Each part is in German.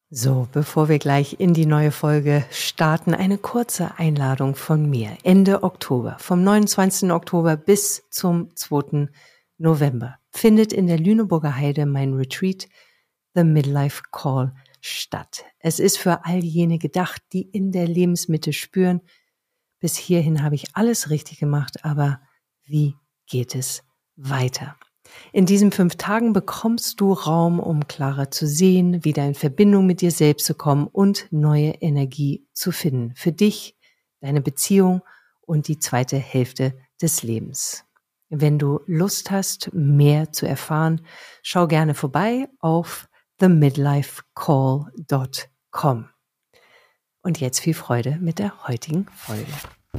So, bevor wir gleich in die neue Folge starten, eine kurze Einladung von mir. Ende Oktober, vom 29. Oktober bis zum 2. November, findet in der Lüneburger Heide mein Retreat The Midlife Call statt. Es ist für all jene gedacht, die in der Lebensmitte spüren, bis hierhin habe ich alles richtig gemacht, aber wie geht es weiter? In diesen 5 Tagen bekommst du Raum, um klarer zu sehen, wieder in Verbindung mit dir selbst zu kommen und neue Energie zu finden. Für dich, deine Beziehung und die zweite Hälfte des Lebens. Wenn du Lust hast, mehr zu erfahren, schau gerne vorbei auf themidlifecall.com. Und jetzt viel Freude mit der heutigen Folge.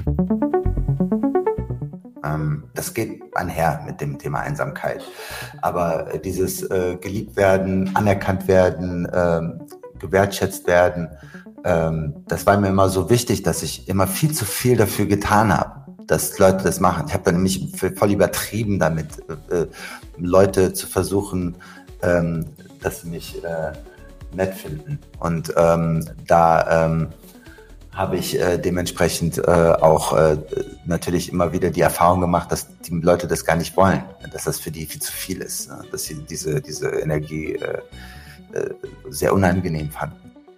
Das geht einher mit dem Thema Einsamkeit. Aber dieses geliebt werden, anerkannt werden, gewertschätzt werden, das war mir immer so wichtig, dass ich immer viel zu viel dafür getan habe, dass Leute das machen. Ich habe dann nämlich voll übertrieben damit, Leute zu versuchen, dass sie mich nett finden. Und habe ich dementsprechend auch natürlich immer wieder die Erfahrung gemacht, dass die Leute das gar nicht wollen, dass das für die viel zu viel ist, dass sie diese Energie sehr unangenehm fanden.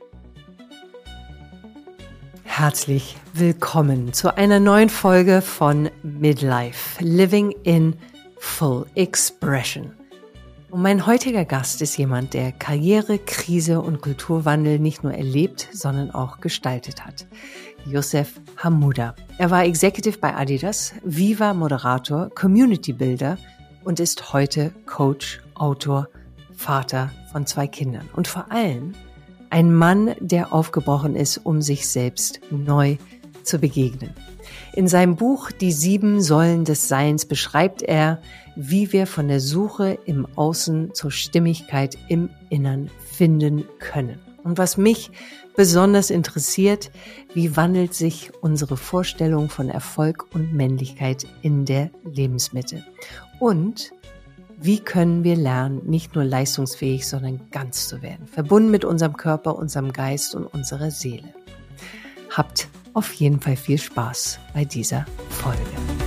Herzlich willkommen zu einer neuen Folge von Midlife, Living in Full Expression. Und mein heutiger Gast ist jemand, der Karriere, Krise und Kulturwandel nicht nur erlebt, sondern auch gestaltet hat. Youssef Hamouda. Er war Executive bei Adidas, Viva-Moderator, Community-Builder und ist heute Coach, Autor, Vater von 2 Kindern. Und vor allem ein Mann, der aufgebrochen ist, um sich selbst neu zu begegnen. In seinem Buch Die 7 Säulen des Seins beschreibt er, wie wir von der Suche im Außen zur Stimmigkeit im Innern finden können. Und was mich besonders interessiert, wie wandelt sich unsere Vorstellung von Erfolg und Männlichkeit in der Lebensmitte? Und wie können wir lernen, nicht nur leistungsfähig, sondern ganz zu werden, verbunden mit unserem Körper, unserem Geist und unserer Seele? Habt auf jeden Fall viel Spaß bei dieser Folge.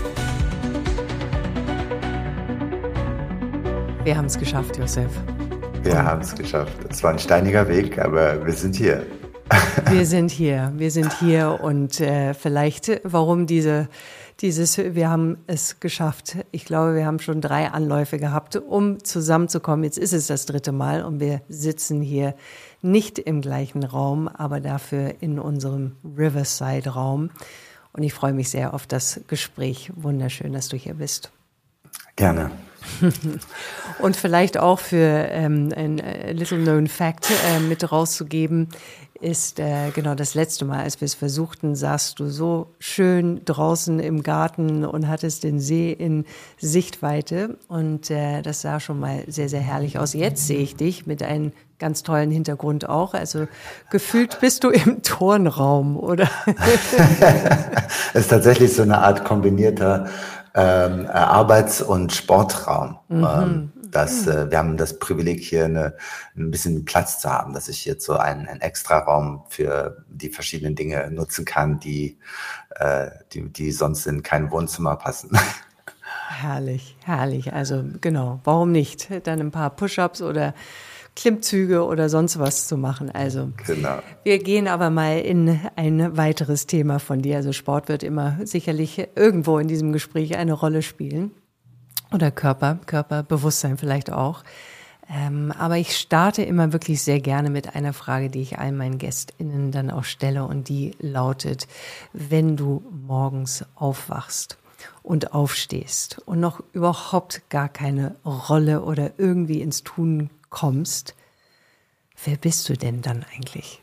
Wir haben es geschafft, Youssef. Wir haben es geschafft. Es war ein steiniger Weg, aber wir sind hier. Wir sind hier und vielleicht, warum wir haben es geschafft. Ich glaube, wir haben schon 3 Anläufe gehabt, um zusammenzukommen. Jetzt ist es das 3. Mal und wir sitzen hier nicht im gleichen Raum, aber dafür in unserem Riverside-Raum. Und ich freue mich sehr auf das Gespräch. Wunderschön, dass du hier bist. Gerne. Und vielleicht auch für ein little known fact mit rauszugeben, ist genau das letzte Mal, als wir es versuchten, saßt du so schön draußen im Garten und hattest den See in Sichtweite und das sah schon mal sehr, sehr herrlich aus. Jetzt sehe ich dich mit einem ganz tollen Hintergrund auch, also gefühlt bist du im Turnraum, oder? Es ist tatsächlich so eine Art kombinierter Arbeits- und Sportraum. Wir haben das Privileg, hier ein bisschen Platz zu haben, dass ich jetzt so einen Extraraum für die verschiedenen Dinge nutzen kann, die sonst in kein Wohnzimmer passen. Herrlich, herrlich. Also genau, warum nicht? Dann ein paar Push-ups oder Klimmzüge oder sonst was zu machen. Also genau. Wir gehen aber mal in ein weiteres Thema von dir. Also Sport wird immer sicherlich irgendwo in diesem Gespräch eine Rolle spielen. Oder Körperbewusstsein vielleicht auch. Aber ich starte immer wirklich sehr gerne mit einer Frage, die ich all meinen GästInnen dann auch stelle. Und die lautet, wenn du morgens aufwachst und aufstehst und noch überhaupt gar keine Rolle oder irgendwie ins Tun kommst, wer bist du denn dann eigentlich?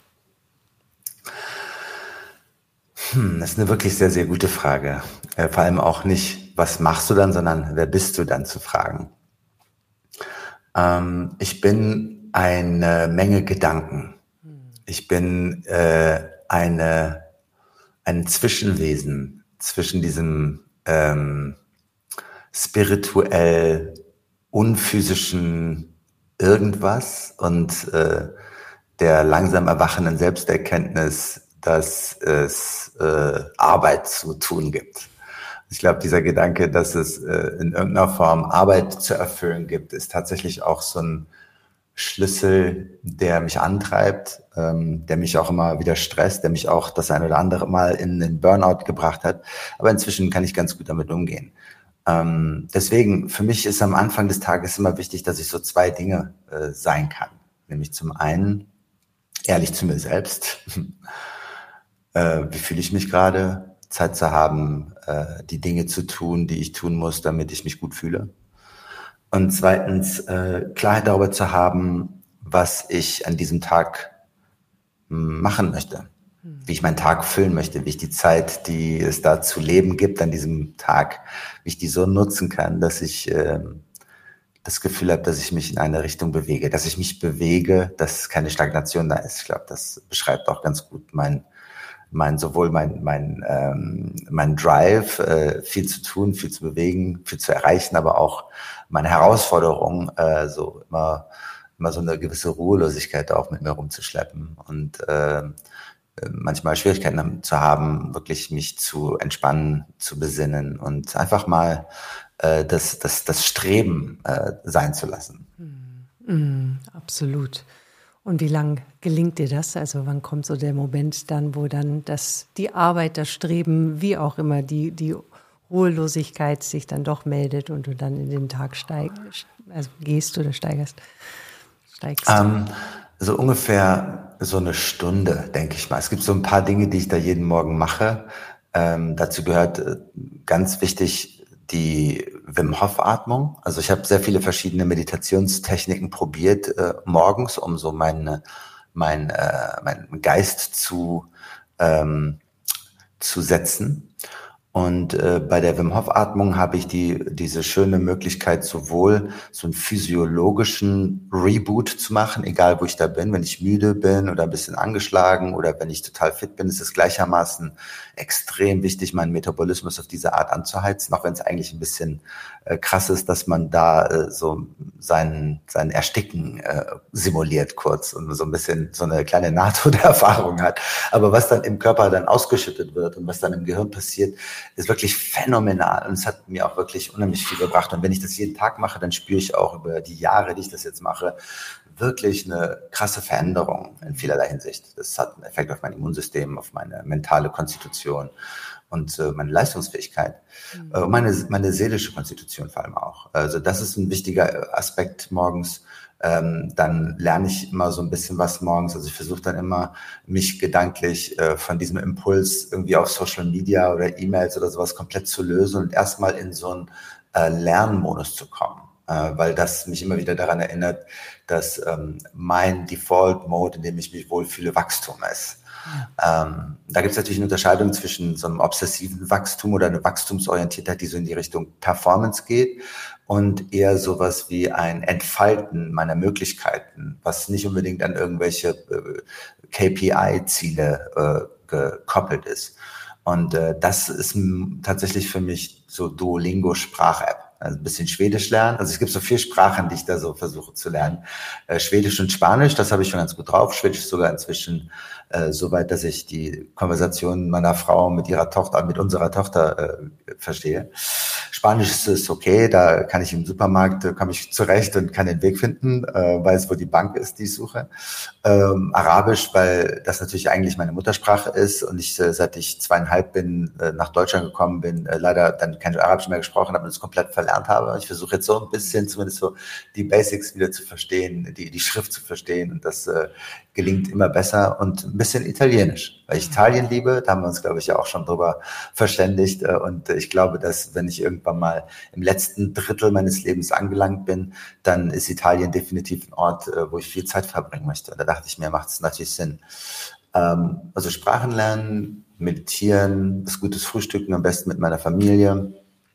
Das ist eine wirklich sehr, sehr gute Frage. Vor allem auch nicht, was machst du dann, sondern wer bist du dann zu fragen. Ich bin eine Menge Gedanken. Ich bin ein Zwischenwesen zwischen diesem spirituell unphysischen irgendwas und der langsam erwachenden Selbsterkenntnis, dass es Arbeit zu tun gibt. Ich glaube, dieser Gedanke, dass es in irgendeiner Form Arbeit zu erfüllen gibt, ist tatsächlich auch so ein Schlüssel, der mich antreibt, der mich auch immer wieder stresst, der mich auch das ein oder andere Mal in den Burnout gebracht hat. Aber inzwischen kann ich ganz gut damit umgehen. Deswegen, für mich ist am Anfang des Tages immer wichtig, dass ich so zwei Dinge sein kann. Nämlich zum einen ehrlich zu mir selbst. Wie fühle ich mich gerade? Zeit zu haben, die Dinge zu tun, die ich tun muss, damit ich mich gut fühle. Und zweitens, Klarheit darüber zu haben, was ich an diesem Tag machen möchte. Wie ich meinen Tag füllen möchte, wie ich die Zeit, die es da zu leben gibt an diesem Tag, wie ich die so nutzen kann, dass ich das Gefühl habe, dass ich mich in eine Richtung bewege, dass ich mich bewege, dass keine Stagnation da ist. Ich glaube, das beschreibt auch ganz gut sowohl mein Drive, viel zu tun, viel zu bewegen, viel zu erreichen, aber auch meine Herausforderung, so immer so eine gewisse Ruhelosigkeit auch mit mir rumzuschleppen und manchmal Schwierigkeiten zu haben, wirklich mich zu entspannen, zu besinnen und einfach mal das Streben sein zu lassen. Absolut. Und wie lang gelingt dir das? Also wann kommt so der Moment dann, wo dann die Arbeit, das Streben, wie auch immer, die Ruhelosigkeit sich dann doch meldet und du dann in den Tag gehst oder steigst? So ungefähr so eine Stunde, denke ich mal. Es gibt so ein paar Dinge, die ich da jeden Morgen mache. Dazu gehört ganz wichtig die Wim Hof Atmung. Also ich habe sehr viele verschiedene Meditationstechniken probiert morgens, um so meinen Geist zu setzen. Und bei der Wim Hof Atmung habe ich diese schöne Möglichkeit, sowohl so einen physiologischen Reboot zu machen, egal wo ich da bin. Wenn ich müde bin oder ein bisschen angeschlagen oder wenn ich total fit bin, ist es gleichermaßen extrem wichtig, meinen Metabolismus auf diese Art anzuheizen, auch wenn es eigentlich ein bisschen krass ist, dass man da so sein Ersticken simuliert kurz und so ein bisschen so eine kleine Nahtoderfahrung hat. Aber was dann im Körper dann ausgeschüttet wird und was dann im Gehirn passiert, ist wirklich phänomenal und es hat mir auch wirklich unheimlich viel gebracht. Und wenn ich das jeden Tag mache, dann spüre ich auch über die Jahre, die ich das jetzt mache, wirklich eine krasse Veränderung in vielerlei Hinsicht. Das hat einen Effekt auf mein Immunsystem, auf meine mentale Konstitution und meine Leistungsfähigkeit, meine seelische Konstitution vor allem auch. Also das ist ein wichtiger Aspekt morgens. Dann lerne ich immer so ein bisschen was morgens. Also ich versuche dann immer, mich gedanklich von diesem Impuls irgendwie auf Social Media oder E-Mails oder sowas komplett zu lösen und erstmal in so einen Lernmodus zu kommen. Weil das mich immer wieder daran erinnert, dass mein Default-Mode, in dem ich mich wohlfühle, Wachstum ist. Da gibt es natürlich eine Unterscheidung zwischen so einem obsessiven Wachstum oder einer Wachstumsorientiertheit, die so in die Richtung Performance geht und eher sowas wie ein Entfalten meiner Möglichkeiten, was nicht unbedingt an irgendwelche KPI-Ziele gekoppelt ist. Und das ist tatsächlich für mich so Duolingo-Sprach-App. Also ein bisschen Schwedisch lernen. Also es gibt so 4 Sprachen, die ich da so versuche zu lernen. Schwedisch und Spanisch, das habe ich schon ganz gut drauf. Schwedisch sogar inzwischen so weit, dass ich die Konversation meiner Frau mit unserer Tochter verstehe. Spanisch ist okay, da kann ich im Supermarkt, komme ich zurecht und kann den Weg finden, weiß, wo die Bank ist, die ich suche. Arabisch, weil das natürlich eigentlich meine Muttersprache ist und ich, seit ich 2,5 bin, nach Deutschland gekommen bin, leider dann kein Arabisch mehr gesprochen habe und es komplett verlernt habe. Ich versuche jetzt so ein bisschen zumindest so die Basics wieder zu verstehen, die Schrift zu verstehen und das gelingt immer besser und ein bisschen Italienisch, weil ich Italien liebe, da haben wir uns, glaube ich, ja auch schon drüber verständigt und ich glaube, dass wenn ich irgendwann mal im letzten Drittel meines Lebens angelangt bin, dann ist Italien definitiv ein Ort, wo ich viel Zeit verbringen möchte und da dachte ich mir, macht es natürlich Sinn. Also Sprachen lernen, meditieren, was Gutes frühstücken, am besten mit meiner Familie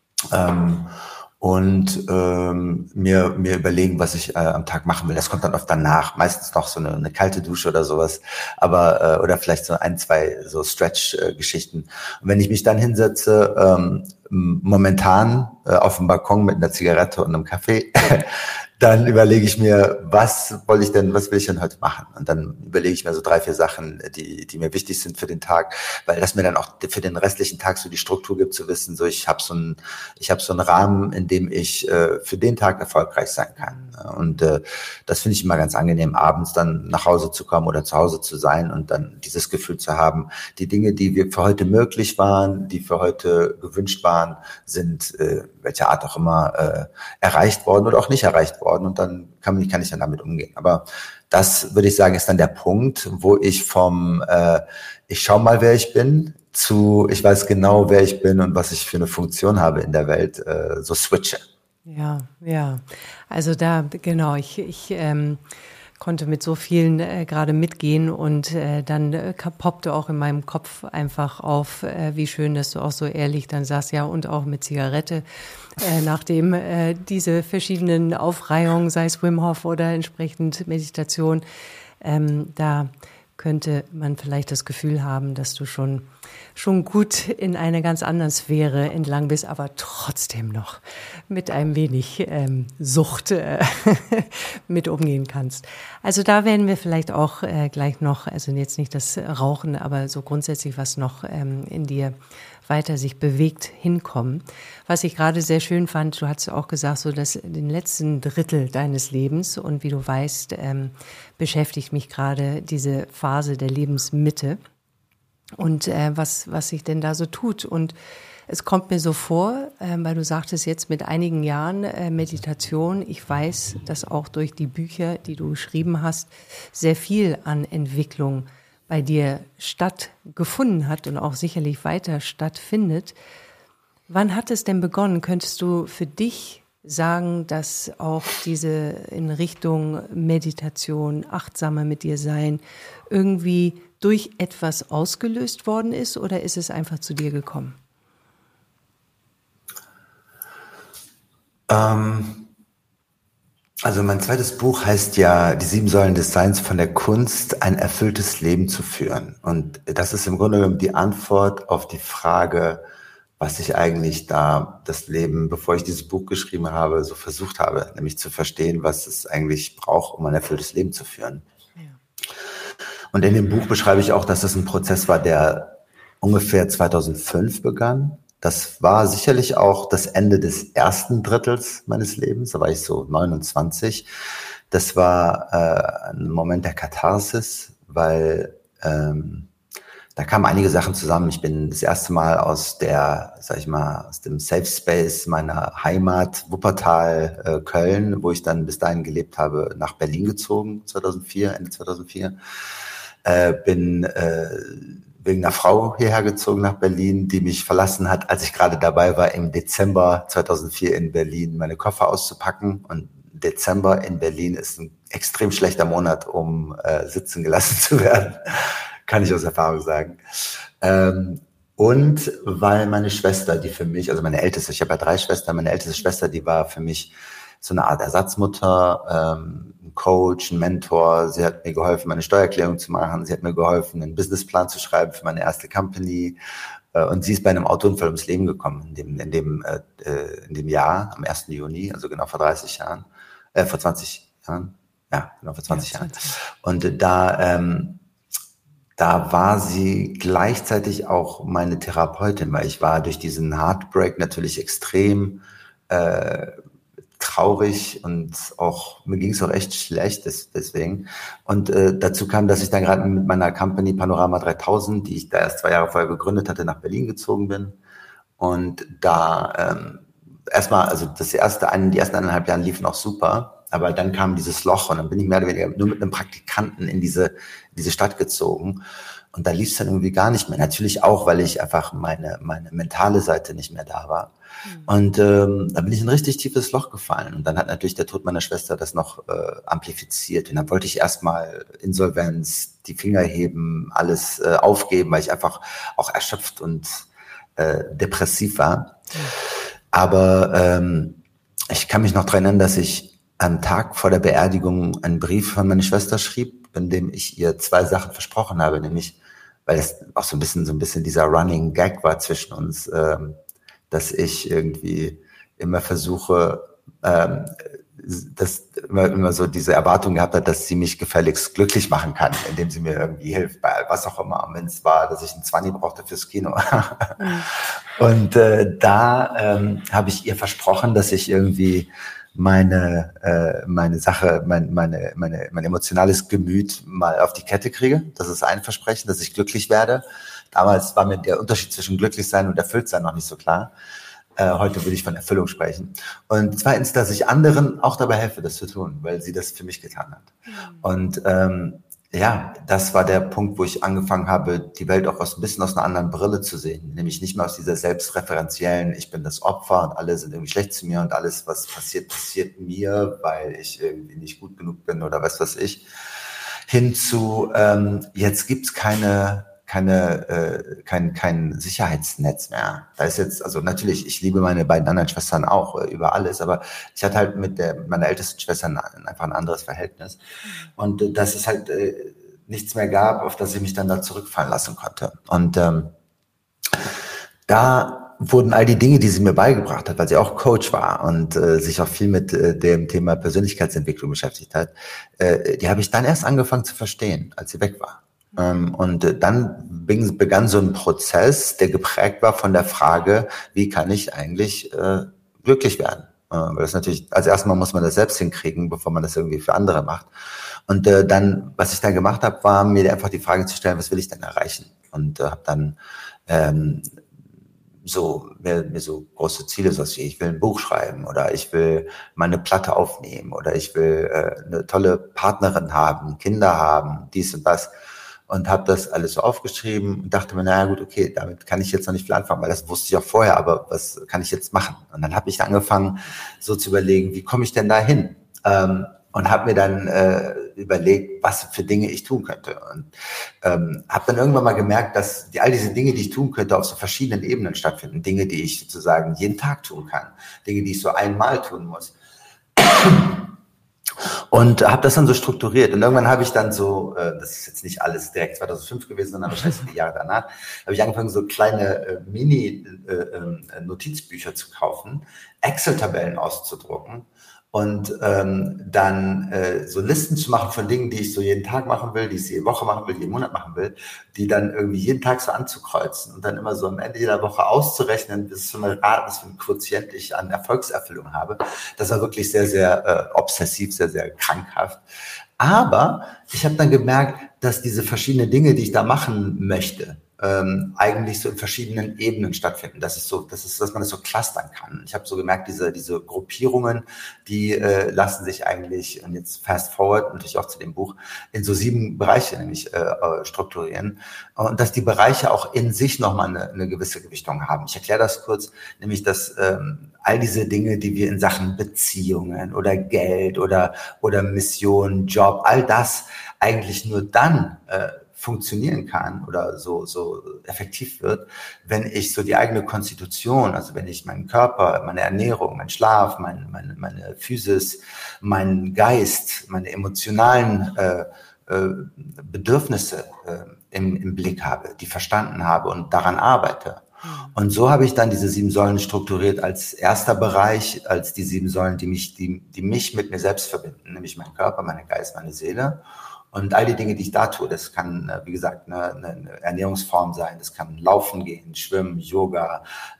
und mir überlegen, was ich am Tag machen will. Das kommt dann oft danach, meistens noch so eine kalte Dusche oder sowas, aber oder vielleicht so 1, 2 so Stretch-Geschichten. Und wenn ich mich dann hinsetze, momentan auf dem Balkon mit einer Zigarette und einem Kaffee, dann überlege ich mir, was will ich denn heute machen? Und dann überlege ich mir so 3, 4 Sachen, die mir wichtig sind für den Tag, weil das mir dann auch für den restlichen Tag so die Struktur gibt, zu wissen, so ich habe so einen Rahmen, in dem ich für den Tag erfolgreich sein kann. Und das finde ich immer ganz angenehm, abends dann nach Hause zu kommen oder zu Hause zu sein und dann dieses Gefühl zu haben, die Dinge, die wir für heute möglich waren, die für heute gewünscht waren, sind welcher Art auch immer erreicht worden oder auch nicht erreicht worden, und dann kann ich dann damit umgehen. Aber das, würde ich sagen, ist dann der Punkt, wo ich vom ich schau mal, wer ich bin, zu ich weiß genau, wer ich bin und was ich für eine Funktion habe in der Welt, so switche. Ja, ja. Also da, genau, ich konnte mit so vielen gerade mitgehen und dann poppte auch in meinem Kopf einfach auf, wie schön, dass du auch so ehrlich dann sagst, ja, und auch mit Zigarette, nachdem diese verschiedenen Aufreihungen, sei es Wim Hof oder entsprechend Meditation, da könnte man vielleicht das Gefühl haben, dass du schon gut in einer ganz anderen Sphäre entlang bist, aber trotzdem noch mit ein wenig Sucht mit umgehen kannst. Also da werden wir vielleicht auch gleich noch, also jetzt nicht das Rauchen, aber so grundsätzlich was noch in dir weiter sich bewegt hinkommen. Was ich gerade sehr schön fand, du hast auch gesagt, so dass den letzten Drittel deines Lebens, und wie du weißt, beschäftigt mich gerade diese Phase der Lebensmitte und was sich denn da so tut. Und es kommt mir so vor, weil du sagtest jetzt mit einigen Jahren Meditation, ich weiß, dass auch durch die Bücher, die du geschrieben hast, sehr viel an Entwicklung bei dir stattgefunden hat und auch sicherlich weiter stattfindet. Wann hat es denn begonnen? Könntest du für dich sagen, dass auch diese in Richtung Meditation, achtsamer mit dir sein, irgendwie durch etwas ausgelöst worden ist, oder ist es einfach zu dir gekommen? Also mein zweites Buch heißt ja Die 7 Säulen des Seins, von der Kunst, ein erfülltes Leben zu führen. Und das ist im Grunde genommen die Antwort auf die Frage, was ich eigentlich da das Leben, bevor ich dieses Buch geschrieben habe, so versucht habe, nämlich zu verstehen, was es eigentlich braucht, um ein erfülltes Leben zu führen. Ja. Und in dem Buch beschreibe ich auch, dass das ein Prozess war, der ungefähr 2005 begann. Das war sicherlich auch das Ende des ersten Drittels meines Lebens. Da war ich so 29. Das war ein Moment der Katharsis, weil da kamen einige Sachen zusammen. Ich bin das erste Mal aus dem Safe Space meiner Heimat, Wuppertal, Köln, wo ich dann bis dahin gelebt habe, nach Berlin gezogen, Ende 2004. Bin wegen einer Frau hierher gezogen nach Berlin, die mich verlassen hat, als ich gerade dabei war, im Dezember 2004 in Berlin meine Koffer auszupacken. Und Dezember in Berlin ist ein extrem schlechter Monat, um sitzen gelassen zu werden. Kann ich aus Erfahrung sagen. Und weil meine Schwester, die für mich, also meine älteste, ich habe ja 3 Schwestern, meine älteste Schwester, die war für mich so eine Art Ersatzmutter, ein Coach, ein Mentor. Sie hat mir geholfen, meine Steuererklärung zu machen. Sie hat mir geholfen, einen Businessplan zu schreiben für meine erste Company. Und sie ist bei einem Autounfall ums Leben gekommen, in dem Jahr, am 1. Juni, also genau vor 20 Jahren. Ja, genau vor 20 Jahren. Und da war sie gleichzeitig auch meine Therapeutin, weil ich war durch diesen Heartbreak natürlich extrem traurig und auch mir ging es auch echt schlecht deswegen. Und dazu kam, dass ich dann gerade mit meiner Company Panorama 3000, die ich da erst 2 Jahre vorher gegründet hatte, nach Berlin gezogen bin. Und da erstmal, also die ersten 1,5 Jahre liefen auch super. Aber dann kam dieses Loch und dann bin ich mehr oder weniger nur mit einem Praktikanten in diese Stadt gezogen. Und da lief es dann irgendwie gar nicht mehr. Natürlich auch, weil ich einfach meine mentale Seite nicht mehr da war. Und da bin ich in ein richtig tiefes Loch gefallen. Und dann hat natürlich der Tod meiner Schwester das noch amplifiziert. Und dann wollte ich erstmal Insolvenz, die Finger heben, alles aufgeben, weil ich einfach auch erschöpft und depressiv war. Aber ich kann mich noch daran erinnern, dass ich am Tag vor der Beerdigung einen Brief von meiner Schwester schrieb, in dem ich ihr 2 Sachen versprochen habe, nämlich, weil es auch so ein bisschen dieser Running Gag war zwischen uns, dass ich irgendwie immer versuche, das immer so diese Erwartung gehabt hat, dass sie mich gefälligst glücklich machen kann, indem sie mir irgendwie hilft, bei was auch immer. Und wenn es war, dass ich einen 20 brauchte fürs Kino. Und da habe ich ihr versprochen, dass ich irgendwie meine Sache, mein emotionales Gemüt mal auf die Kette kriege. Das ist ein Versprechen, dass ich glücklich werde. Damals war mir der Unterschied zwischen glücklich sein und erfüllt sein noch nicht so klar. Heute würde ich von Erfüllung sprechen. Und zweitens, dass ich anderen auch dabei helfe, das zu tun, weil sie das für mich getan hat. Und ja, das war der Punkt, wo ich angefangen habe, die Welt auch ein bisschen aus einer anderen Brille zu sehen. Nämlich nicht mehr aus dieser selbstreferenziellen, ich bin das Opfer und alle sind irgendwie schlecht zu mir und alles, was passiert, passiert mir, weil ich irgendwie nicht gut genug bin oder was ich. Hin zu, jetzt gibt's kein Sicherheitsnetz mehr. Da ist jetzt, also natürlich, ich liebe meine beiden anderen Schwestern auch über alles, aber ich hatte halt mit meiner ältesten Schwester einfach ein anderes Verhältnis. Und dass es halt nichts mehr gab, auf das ich mich dann da zurückfallen lassen konnte. Und da wurden all die Dinge, die sie mir beigebracht hat, weil sie auch Coach war und sich auch viel mit dem Thema Persönlichkeitsentwicklung beschäftigt hat, die habe ich dann erst angefangen zu verstehen, als sie weg war. Und dann begann so ein Prozess, der geprägt war von der Frage, wie kann ich eigentlich glücklich werden? Weil das natürlich, als erstes Mal muss man das selbst hinkriegen, bevor man das irgendwie für andere macht. Und dann, was ich dann gemacht habe, war mir einfach die Frage zu stellen, was will ich denn erreichen? Und habe dann mir so große Ziele, so wie ich will ein Buch schreiben oder ich will meine Platte aufnehmen oder ich will eine tolle Partnerin haben, Kinder haben, dies und das. Und habe das alles so aufgeschrieben und dachte mir, naja gut, okay, damit kann ich jetzt noch nicht viel anfangen, weil das wusste ich auch vorher, aber was kann ich jetzt machen? Und dann habe ich angefangen, so zu überlegen, wie komme ich denn da hin? Und habe mir dann überlegt, was für Dinge ich tun könnte. Und habe dann irgendwann mal gemerkt, dass all diese Dinge, die ich tun könnte, auf so verschiedenen Ebenen stattfinden. Dinge, die ich sozusagen jeden Tag tun kann. Dinge, die ich so einmal tun muss. Und habe das dann so strukturiert. Und irgendwann habe ich dann so, das ist jetzt nicht alles direkt 2005 gewesen, sondern wahrscheinlich die Jahre danach, habe ich angefangen, so kleine Mini-Notizbücher zu kaufen, Excel-Tabellen auszudrucken und dann so Listen zu machen von Dingen, die ich so jeden Tag machen will, die ich jede Woche machen will, jeden Monat machen will, die dann irgendwie jeden Tag so anzukreuzen und dann immer so am Ende jeder Woche auszurechnen, was für ein Quotient ich an Erfolgserfüllung habe. Das war wirklich sehr, sehr obsessiv, sehr, sehr krankhaft. Aber ich habe dann gemerkt, dass diese verschiedenen Dinge, die ich da machen möchte, eigentlich so in verschiedenen Ebenen stattfinden. Dass man das so clustern kann. Ich habe so gemerkt, diese Gruppierungen, die lassen sich eigentlich, und jetzt fast forward natürlich auch zu dem Buch, in so 7 Bereiche nämlich strukturieren. Und dass die Bereiche auch in sich nochmal eine gewisse Gewichtung haben. Ich erkläre das kurz, nämlich dass all diese Dinge, die wir in Sachen Beziehungen oder Geld oder Mission, Job, all das eigentlich nur dann funktionieren kann oder so effektiv wird, wenn ich so die eigene Konstitution, also wenn ich meinen Körper, meine Ernährung, meinen Schlaf, meine Physis, meinen Geist, meine emotionalen Bedürfnisse im Blick habe, die verstanden habe und daran arbeite. Und so habe ich dann diese 7 Säulen strukturiert als erster Bereich, als die 7 Säulen, die mich mit mir selbst verbinden, nämlich mein Körper, mein Geist, meine Seele. Und all die Dinge, die ich da tue, das kann, wie gesagt, eine Ernährungsform sein, das kann Laufen gehen, Schwimmen, Yoga,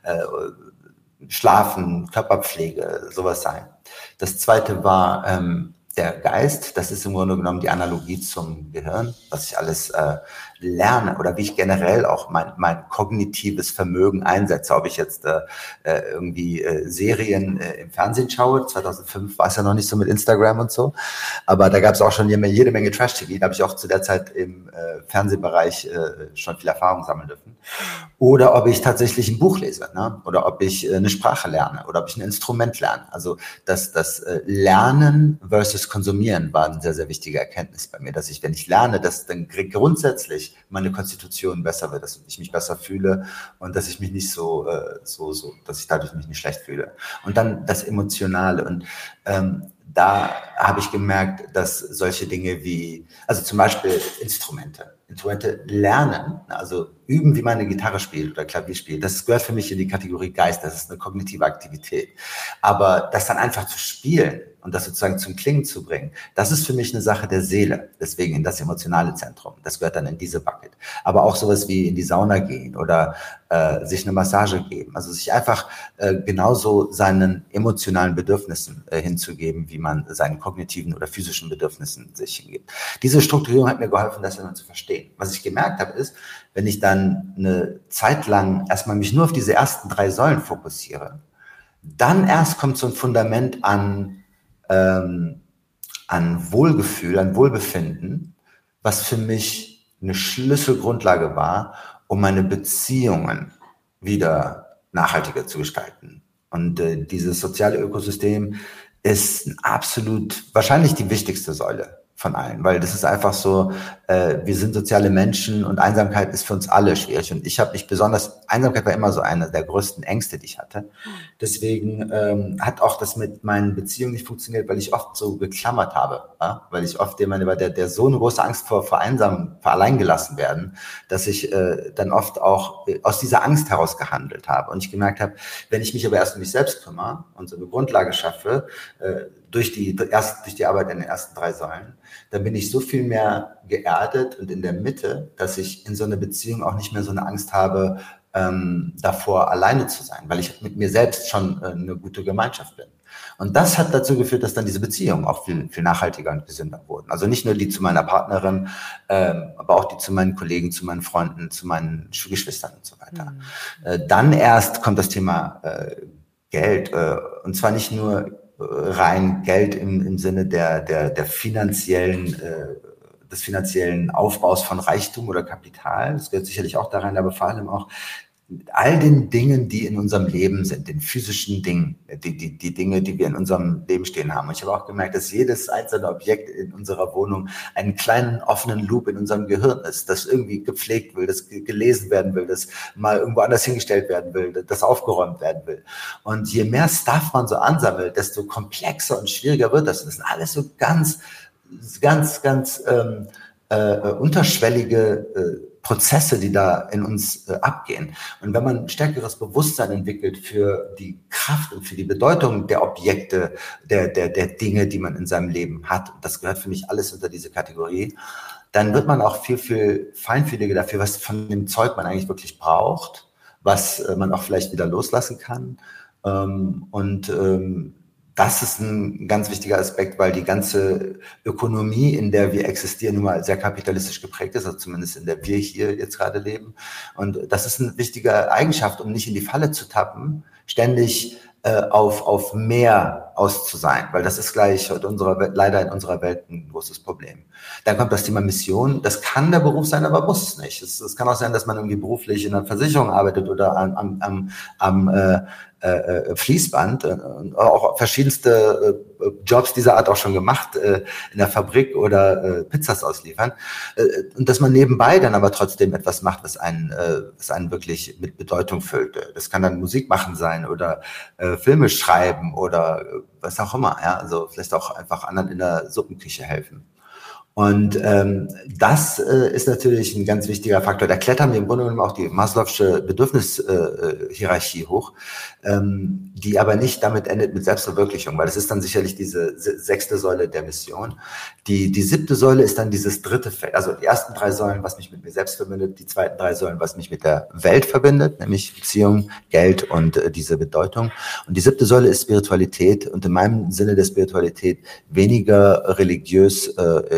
Schlafen, Körperpflege, sowas sein. Das zweite war der Geist. Das ist im Grunde genommen die Analogie zum Gehirn, was ich alles lerne oder wie ich generell auch mein kognitives Vermögen einsetze. Ob ich jetzt irgendwie Serien im Fernsehen schaue. 2005 war es ja noch nicht so mit Instagram und so. Aber da gab es auch schon jede Menge Trash-TV. Da habe ich auch zu der Zeit im Fernsehbereich schon viel Erfahrung sammeln dürfen. Oder ob ich tatsächlich ein Buch lese, ne? Oder ob ich eine Sprache lerne oder ob ich ein Instrument lerne. Also das Lernen versus Konsumieren war eine sehr, sehr wichtige Erkenntnis bei mir, dass ich, wenn ich lerne, dass dann grundsätzlich meine Konstitution besser wird, dass ich mich besser fühle und dass ich mich nicht dass ich dadurch mich nicht schlecht fühle. Und dann das Emotionale. Und da habe ich gemerkt, dass solche Dinge wie, also zum Beispiel Instrumente lernen, also üben, wie man eine Gitarre spielt oder Klavier spielt, das gehört für mich in die Kategorie Geist, das ist eine kognitive Aktivität. Aber das dann einfach zu spielen und das sozusagen zum Klingen zu bringen, das ist für mich eine Sache der Seele, deswegen in das emotionale Zentrum. Das gehört dann in diese Bucket. Aber auch sowas wie in die Sauna gehen oder sich eine Massage geben. Also sich einfach genauso seinen emotionalen Bedürfnissen hinzugeben, wie man seinen kognitiven oder physischen Bedürfnissen sich hingibt. Diese Strukturierung hat mir geholfen, das dann zu verstehen. Was ich gemerkt habe, ist, wenn ich dann eine Zeit lang erstmal mich nur auf diese ersten 3 Säulen fokussiere, dann erst kommt so ein Fundament an Wohlgefühl, an Wohlbefinden, was für mich eine Schlüsselgrundlage war, um meine Beziehungen wieder nachhaltiger zu gestalten. Und dieses soziale Ökosystem ist absolut wahrscheinlich die wichtigste Säule von allen, weil das ist einfach so, wir sind soziale Menschen und Einsamkeit ist für uns alle schwierig. Und ich habe mich Einsamkeit war immer so eine der größten Ängste, die ich hatte. Deswegen hat auch das mit meinen Beziehungen nicht funktioniert, weil ich oft so geklammert habe, ja? Weil ich oft jemand war, der so eine große Angst vor alleingelassen werden, dass ich dann oft auch aus dieser Angst heraus gehandelt habe. Und ich gemerkt habe, wenn ich mich aber erst um mich selbst kümmere und so eine Grundlage schaffe, durch die Arbeit in den ersten 3 Säulen, dann bin ich so viel mehr geerdet und in der Mitte, dass ich in so einer Beziehung auch nicht mehr so eine Angst habe, davor alleine zu sein, weil ich mit mir selbst schon eine gute Gemeinschaft bin. Und das hat dazu geführt, dass dann diese Beziehungen auch viel, viel nachhaltiger und gesünder wurden. Also nicht nur die zu meiner Partnerin, aber auch die zu meinen Kollegen, zu meinen Freunden, zu meinen Geschwistern und so weiter. Dann erst kommt das Thema Geld, und zwar nicht nur rein Geld im Sinne der finanziellen, des finanziellen Aufbaus von Reichtum oder Kapital. Das gehört sicherlich auch da rein, aber vor allem auch all den Dingen, die in unserem Leben sind, den physischen Dingen, die Dinge, die wir in unserem Leben stehen haben. Und ich habe auch gemerkt, dass jedes einzelne Objekt in unserer Wohnung einen kleinen offenen Loop in unserem Gehirn ist, das irgendwie gepflegt will, das gelesen werden will, das mal irgendwo anders hingestellt werden will, das aufgeräumt werden will. Und je mehr Stuff man so ansammelt, desto komplexer und schwieriger wird das. Das sind alles so ganz unterschwellige Prozesse, die da in uns abgehen. Und wenn man ein stärkeres Bewusstsein entwickelt für die Kraft und für die Bedeutung der Objekte, der Dinge, die man in seinem Leben hat, und das gehört für mich alles unter diese Kategorie, dann wird man auch viel, viel feinfühliger dafür, was von dem Zeug man eigentlich wirklich braucht, was man auch vielleicht wieder loslassen kann. Das ist ein ganz wichtiger Aspekt, weil die ganze Ökonomie, in der wir existieren, nun mal sehr kapitalistisch geprägt ist, also zumindest in der wir hier jetzt gerade leben. Und das ist eine wichtige Eigenschaft, um nicht in die Falle zu tappen, ständig auf mehr aus zu sein, weil das ist gleich leider in unserer Welt ein großes Problem. Dann kommt das Thema Mission. Das kann der Beruf sein, aber muss es nicht. Es kann auch sein, dass man irgendwie beruflich in einer Versicherung arbeitet oder am Fließband, auch verschiedenste Jobs dieser Art auch schon gemacht, in der Fabrik oder Pizzas ausliefern, und dass man nebenbei dann aber trotzdem etwas macht, was einen wirklich mit Bedeutung füllt. Das kann dann Musik machen sein oder Filme schreiben oder was auch immer, ja, also vielleicht auch einfach anderen in der Suppenküche helfen. Und das ist natürlich ein ganz wichtiger Faktor. Da klettern wir im Grunde genommen auch die Maslow'sche Bedürfnishierarchie hoch, die aber nicht damit endet mit Selbstverwirklichung, weil das ist dann sicherlich diese 6. Säule der Mission. Die 7. Säule ist dann dieses 3. Feld. Also die ersten 3 Säulen, was mich mit mir selbst verbindet, die zweiten 3 Säulen, was mich mit der Welt verbindet, nämlich Beziehung, Geld und diese Bedeutung. Und die 7. Säule ist Spiritualität und in meinem Sinne der Spiritualität weniger religiös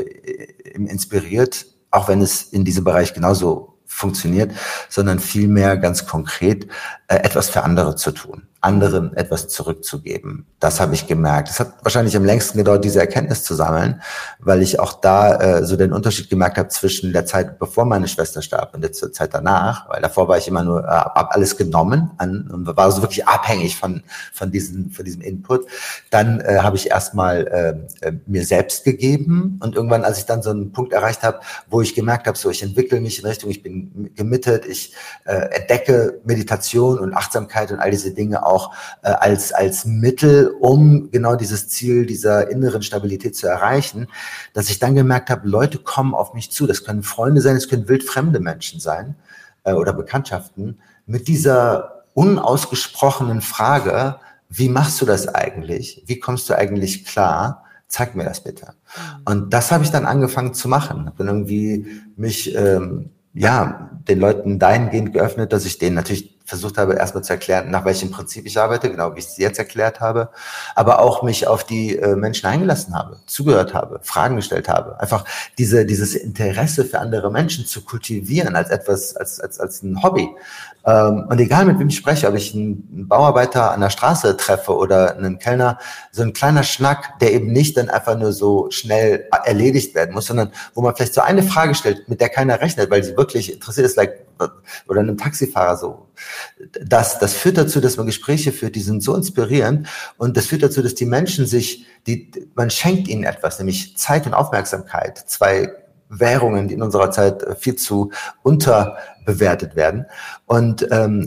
inspiriert, auch wenn es in diesem Bereich genauso funktioniert, sondern vielmehr ganz konkret etwas für andere zu tun, anderen etwas zurückzugeben. Das habe ich gemerkt. Es hat wahrscheinlich am längsten gedauert, diese Erkenntnis zu sammeln, weil ich auch da so den Unterschied gemerkt habe zwischen der Zeit, bevor meine Schwester starb und der Zeit danach, weil davor war ich immer nur, habe alles genommen und war so wirklich abhängig von diesem Input. Dann habe ich erstmal mir selbst gegeben und irgendwann, als ich dann so einen Punkt erreicht habe, wo ich gemerkt habe, so ich entwickle mich in Richtung, ich bin gemittet, ich entdecke Meditation und Achtsamkeit und all diese Dinge auch als Mittel, um genau dieses Ziel dieser inneren Stabilität zu erreichen, dass ich dann gemerkt habe, Leute kommen auf mich zu. Das können Freunde sein, es können wildfremde Menschen sein oder Bekanntschaften mit dieser unausgesprochenen Frage, wie machst du das eigentlich? Wie kommst du eigentlich klar? Zeig mir das bitte. Und das habe ich dann angefangen zu machen. Habe dann irgendwie mich den Leuten dahingehend geöffnet, dass ich denen natürlich versucht habe, erstmal zu erklären, nach welchem Prinzip ich arbeite, genau wie ich es jetzt erklärt habe, aber auch mich auf die Menschen eingelassen habe, zugehört habe, Fragen gestellt habe. Einfach dieses Interesse für andere Menschen zu kultivieren als etwas, als ein Hobby. Und egal mit wem ich spreche, ob ich einen Bauarbeiter an der Straße treffe oder einen Kellner, so ein kleiner Schnack, der eben nicht dann einfach nur so schnell erledigt werden muss, sondern wo man vielleicht so eine Frage stellt, mit der keiner rechnet, weil sie wirklich interessiert ist, oder einem Taxifahrer so. Das führt dazu, dass man Gespräche führt, die sind so inspirierend, und das führt dazu, dass die Menschen man schenkt ihnen etwas, nämlich Zeit und Aufmerksamkeit, zwei Währungen, die in unserer Zeit viel zu unterbewertet werden. Und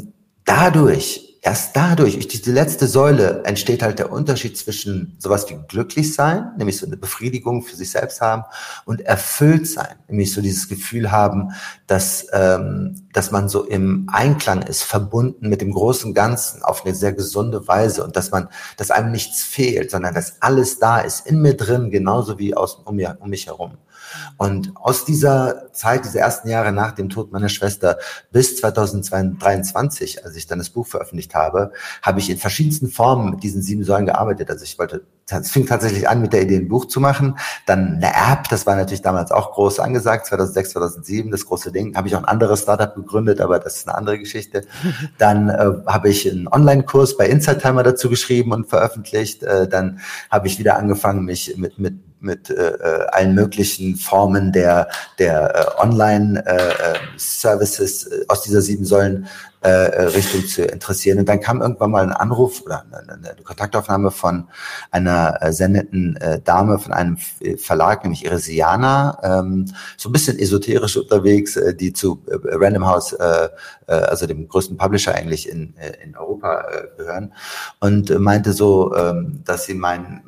erst dadurch, durch diese letzte Säule, entsteht halt der Unterschied zwischen sowas wie glücklich sein, nämlich so eine Befriedigung für sich selbst haben, und erfüllt sein, nämlich so dieses Gefühl haben, dass man so im Einklang ist, verbunden mit dem großen Ganzen auf eine sehr gesunde Weise, und dass einem nichts fehlt, sondern dass alles da ist, in mir drin, genauso wie um mich herum. Und aus dieser Zeit, diese ersten Jahre nach dem Tod meiner Schwester bis 2023, als ich dann das Buch veröffentlicht habe ich in verschiedensten Formen mit diesen 7 Säulen gearbeitet. Also es fing tatsächlich an mit der Idee, ein Buch zu machen. Dann eine App, das war natürlich damals auch groß angesagt, 2006, 2007, das große Ding. Habe ich auch ein anderes Startup gegründet, aber das ist eine andere Geschichte. Dann habe ich einen Online-Kurs bei Insight Timer dazu geschrieben und veröffentlicht. Dann habe ich wieder angefangen, mich mit allen möglichen Formen der Online-Services aus dieser 7 Säulen Richtung zu interessieren. Und dann kam irgendwann mal ein Anruf oder eine Kontaktaufnahme von einer sehr netten Dame von einem Verlag, nämlich Iresiana, so ein bisschen esoterisch unterwegs, die zu Random House, also dem größten Publisher eigentlich in Europa gehören, und meinte so, dass sie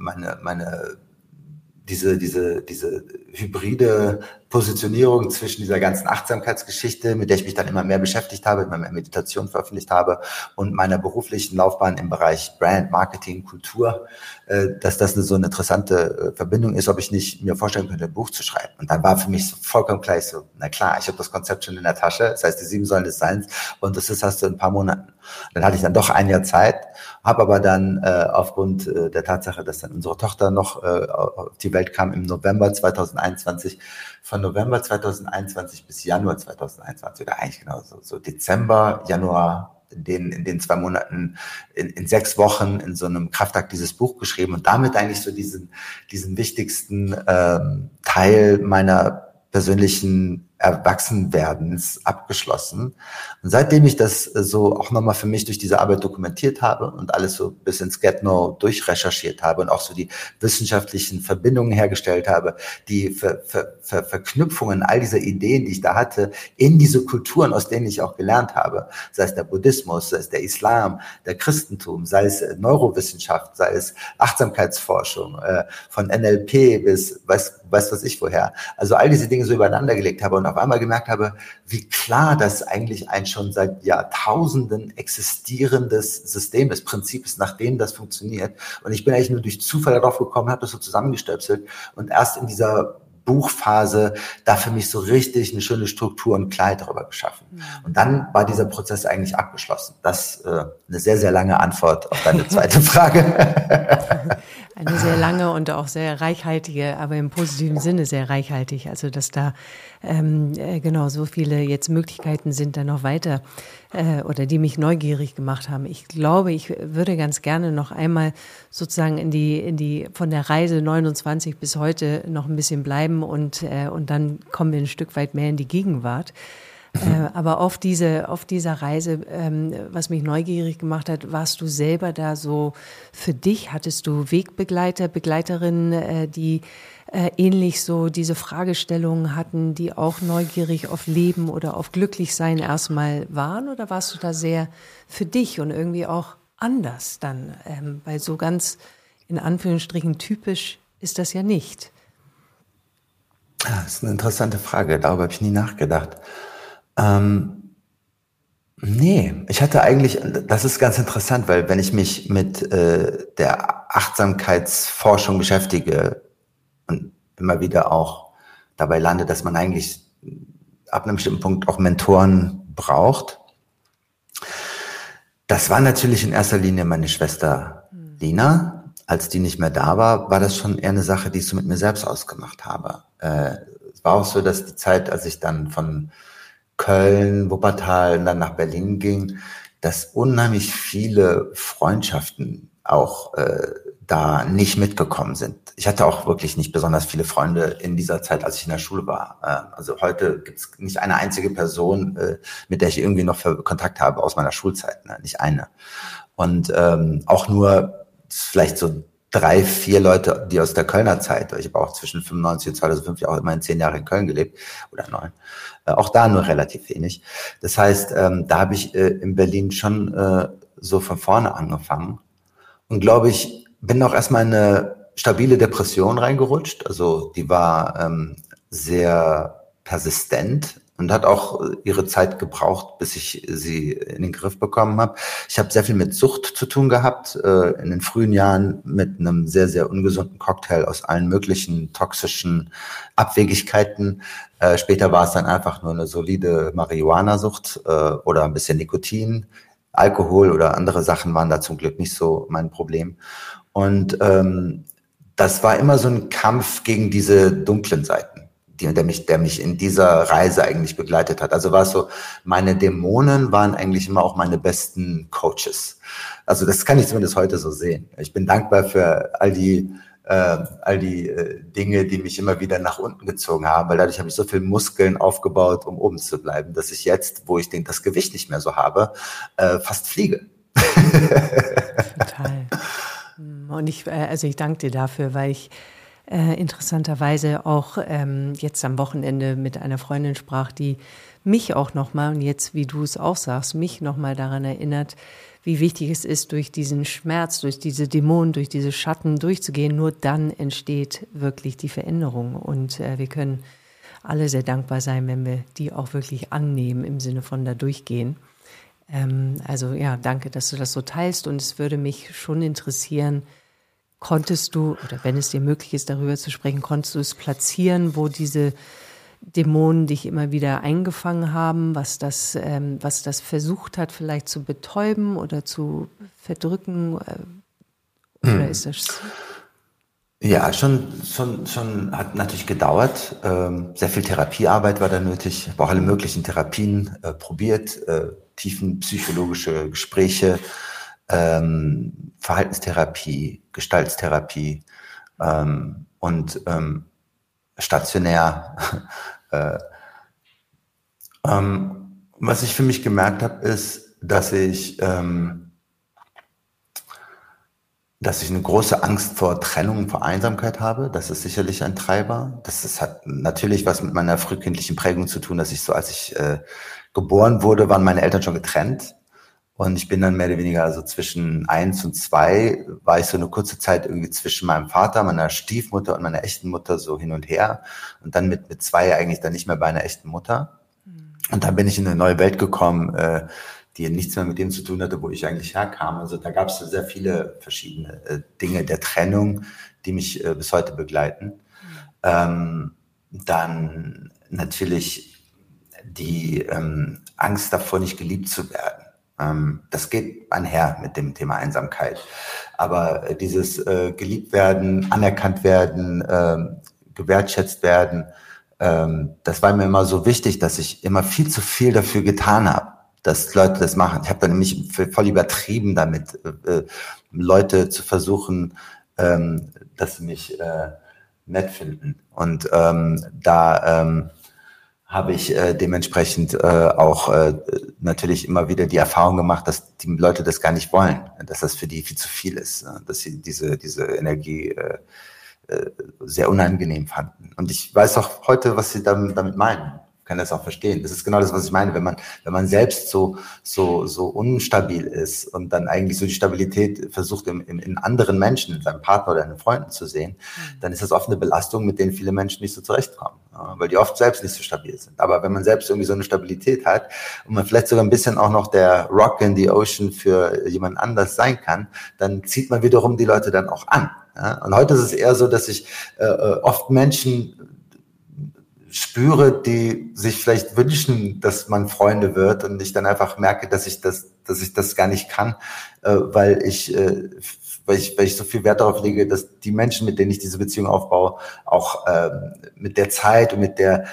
diese hybride Positionierung zwischen dieser ganzen Achtsamkeitsgeschichte, mit der ich mich dann immer mehr beschäftigt habe, immer mehr Meditation veröffentlicht habe, und meiner beruflichen Laufbahn im Bereich Brand, Marketing, Kultur, dass das so eine interessante Verbindung ist, ob ich nicht mir vorstellen könnte, ein Buch zu schreiben. Und dann war für mich so vollkommen gleich so, na klar, ich habe das Konzept schon in der Tasche, das heißt die 7 Säulen des Seins, und hast du in ein paar Monaten. Dann hatte ich dann doch ein Jahr Zeit, habe aber dann aufgrund der Tatsache, dass dann unsere Tochter noch auf die Welt kam im November 2021, von November 2021 bis Januar 2021, oder eigentlich genau so Dezember, Januar, in den 2 Monaten, in 6 Wochen in so einem Kraftakt dieses Buch geschrieben und damit eigentlich so diesen wichtigsten Teil meiner persönlichen Erwachsenwerdens abgeschlossen. Und seitdem ich das so auch nochmal für mich durch diese Arbeit dokumentiert habe und alles so bis ins Get-No durchrecherchiert habe und auch so die wissenschaftlichen Verbindungen hergestellt habe, die Verknüpfungen all dieser Ideen, die ich da hatte, in diese Kulturen, aus denen ich auch gelernt habe, sei es der Buddhismus, sei es der Islam, der Christentum, sei es Neurowissenschaft, sei es Achtsamkeitsforschung, von NLP bis weiß was ich woher. Also all diese Dinge so übereinander gelegt habe und auf einmal gemerkt habe, wie klar das eigentlich ein schon seit Jahrtausenden existierendes System ist, Prinzip ist, nach dem das funktioniert. Und ich bin eigentlich nur durch Zufall darauf gekommen, habe das so zusammengestöpselt und erst in dieser Buchphase da für mich so richtig eine schöne Struktur und Klarheit darüber geschaffen. Und dann war dieser Prozess eigentlich abgeschlossen. Das ist eine sehr, sehr lange Antwort auf deine zweite Frage. Eine sehr lange und auch sehr reichhaltige, aber im positiven Sinne sehr reichhaltig. Also dass da genau so viele jetzt Möglichkeiten sind, da noch weiter oder die mich neugierig gemacht haben. Ich glaube, ich würde ganz gerne noch einmal sozusagen in die von der Reise 29 bis heute noch ein bisschen bleiben und dann kommen wir ein Stück weit mehr in die Gegenwart. Aber auf dieser Reise, was mich neugierig gemacht hat, warst du selber da so für dich? Hattest du Wegbegleiter, Begleiterinnen, die ähnlich so diese Fragestellungen hatten, die auch neugierig auf Leben oder auf Glücklichsein erstmal waren? Oder warst du da sehr für dich und irgendwie auch anders dann? Weil so ganz in Anführungsstrichen typisch ist das ja nicht. Das ist eine interessante Frage, darüber habe ich nie nachgedacht. Nee, ich hatte eigentlich, das ist ganz interessant, weil wenn ich mich mit der Achtsamkeitsforschung beschäftige und immer wieder auch dabei lande, dass man eigentlich ab einem bestimmten Punkt auch Mentoren braucht. Das war natürlich in erster Linie meine Schwester Lina. Als die nicht mehr da war, war das schon eher eine Sache, die ich so mit mir selbst ausgemacht habe. Es war auch so, dass die Zeit, als ich dann von Köln, Wuppertal und dann nach Berlin ging, dass unheimlich viele Freundschaften auch da nicht mitgekommen sind. Ich hatte auch wirklich nicht besonders viele Freunde in dieser Zeit, als ich in der Schule war. Also heute gibt es nicht eine einzige Person, mit der ich irgendwie noch Kontakt habe aus meiner Schulzeit, ne? Nicht eine. Und auch nur vielleicht so 3, 4 Leute, die aus der Kölner Zeit, ich habe auch zwischen 95 und 2005 ja auch immerhin 10 Jahre in Köln gelebt, oder 9. Auch da nur relativ wenig. Das heißt, da habe ich in Berlin schon so von vorne angefangen. Und glaube ich, bin auch erstmal in eine stabile Depression reingerutscht. Also die war sehr persistent und hat auch ihre Zeit gebraucht, bis ich sie in den Griff bekommen habe. Ich habe sehr viel mit Sucht zu tun gehabt, in den frühen Jahren mit einem sehr, sehr ungesunden Cocktail aus allen möglichen toxischen Abwegigkeiten. Später war es dann einfach nur eine solide Marihuana-Sucht oder ein bisschen Nikotin. Alkohol oder andere Sachen waren da zum Glück nicht so mein Problem. Und das war immer so ein Kampf gegen diese dunklen Seiten, der mich in dieser Reise eigentlich begleitet hat. Also war es so, meine Dämonen waren eigentlich immer auch meine besten Coaches. Also das kann ich zumindest heute so sehen. Ich bin dankbar für all die Dinge, die mich immer wieder nach unten gezogen haben, weil dadurch habe ich so viel Muskeln aufgebaut, um oben zu bleiben, dass ich jetzt, wo ich das Gewicht nicht mehr so habe, fast fliege. Total. Und ich danke dir dafür, weil ich interessanterweise auch jetzt am Wochenende mit einer Freundin sprach, die mich auch nochmal, und jetzt, wie du es auch sagst, mich nochmal daran erinnert, wie wichtig es ist, durch diesen Schmerz, durch diese Dämonen, durch diese Schatten durchzugehen. Nur dann entsteht wirklich die Veränderung. Und wir können alle sehr dankbar sein, wenn wir die auch wirklich annehmen, im Sinne von da durchgehen. Also ja, danke, dass du das so teilst. Und es würde mich schon interessieren, konntest du, oder wenn es dir möglich ist, darüber zu sprechen, konntest du es platzieren, wo diese Dämonen dich immer wieder eingefangen haben, was das versucht hat, vielleicht zu betäuben oder zu verdrücken? Oder ist das? Ja, schon hat natürlich gedauert. Sehr viel Therapiearbeit war da nötig. Ich habe auch alle möglichen Therapien probiert, tiefenpsychologische Gespräche, Verhaltenstherapie, Gestalttherapie und stationär. Was ich für mich gemerkt habe, ist, dass ich eine große Angst vor Trennung und vor Einsamkeit habe. Das ist sicherlich ein Treiber. Hat natürlich was mit meiner frühkindlichen Prägung zu tun, dass ich so, als ich geboren wurde, waren meine Eltern schon getrennt. Und ich bin dann mehr oder weniger, also zwischen 1 und 2, war ich so eine kurze Zeit irgendwie zwischen meinem Vater, meiner Stiefmutter und meiner echten Mutter so hin und her. Und dann mit 2 eigentlich dann nicht mehr bei einer echten Mutter. Und dann bin ich in eine neue Welt gekommen, die nichts mehr mit dem zu tun hatte, wo ich eigentlich herkam. Also da gab es sehr viele verschiedene Dinge der Trennung, die mich bis heute begleiten. Dann natürlich die Angst davor, nicht geliebt zu werden. Das geht einher mit dem Thema Einsamkeit. Aber dieses geliebt werden, anerkannt werden, gewertschätzt werden, das war mir immer so wichtig, dass ich immer viel zu viel dafür getan habe, dass Leute das machen. Ich habe dann nämlich voll übertrieben damit, Leute zu versuchen, dass sie mich nett finden. Und habe ich dementsprechend auch natürlich immer wieder die Erfahrung gemacht, dass die Leute das gar nicht wollen, dass das für die viel zu viel ist, dass sie diese Energie sehr unangenehm fanden. Und ich weiß auch heute, was sie damit meinen. kann das auch verstehen. Das ist genau das, was ich meine. Wenn man selbst so unstabil ist und dann eigentlich so die Stabilität versucht in anderen Menschen, in seinem Partner oder in Freunden zu sehen, dann ist das oft eine Belastung, mit denen viele Menschen nicht so zurechtkommen, weil die oft selbst nicht so stabil sind. Aber wenn man selbst irgendwie so eine Stabilität hat und man vielleicht sogar ein bisschen auch noch der Rock in the Ocean für jemand anders sein kann, dann zieht man wiederum die Leute dann auch an. Ja? Und heute ist es eher so, dass ich oft Menschen spüre, die sich vielleicht wünschen, dass man Freunde wird und ich dann einfach merke, dass ich das gar nicht kann, weil ich so viel Wert darauf lege, dass die Menschen, mit denen ich diese Beziehung aufbaue, auch mit der Zeit und mit der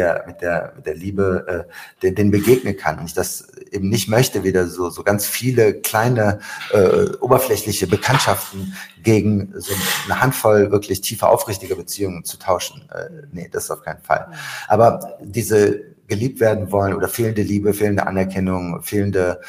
Liebe denen begegnen kann und ich das eben nicht möchte, wieder so ganz viele kleine oberflächliche Bekanntschaften gegen so eine Handvoll wirklich tiefe, aufrichtige Beziehungen zu tauschen. Nee, das auf keinen Fall. Aber diese geliebt werden wollen oder fehlende Liebe, fehlende Anerkennung, fehlende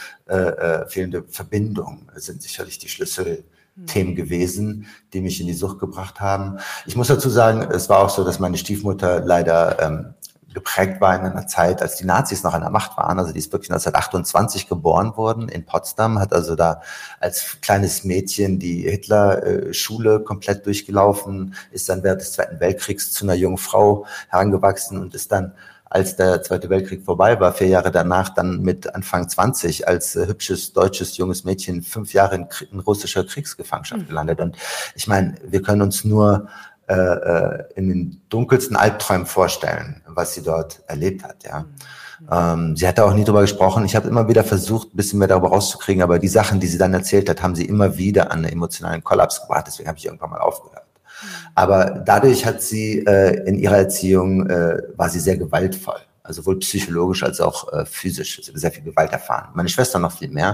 Verbindung sind sicherlich die Schlüsselthemen gewesen, die mich in die Sucht gebracht haben. Ich muss dazu sagen, es war auch so, dass meine Stiefmutter leider geprägt war in einer Zeit, als die Nazis noch an der Macht waren. Also die ist wirklich 1928 geboren worden in Potsdam, hat also da als kleines Mädchen die Hitler-Schule komplett durchgelaufen, ist dann während des Zweiten Weltkriegs zu einer jungen Frau herangewachsen und ist dann, als der Zweite Weltkrieg vorbei war, 4 Jahre danach, dann mit Anfang 20 als hübsches, deutsches, junges Mädchen 5 Jahre in russischer Kriegsgefangenschaft gelandet. Und ich meine, wir können uns nur in den dunkelsten Albträumen vorstellen, was sie dort erlebt hat. Ja, sie hatte auch nie drüber gesprochen. Ich habe immer wieder versucht, ein bisschen mehr darüber rauszukriegen, aber die Sachen, die sie dann erzählt hat, haben sie immer wieder an einen emotionalen Kollaps gebracht. Deswegen habe ich irgendwann mal aufgehört. Aber dadurch hat sie in ihrer Erziehung war sie sehr gewaltvoll, also sowohl psychologisch als auch physisch. Sie hat sehr viel Gewalt erfahren. Meine Schwester noch viel mehr.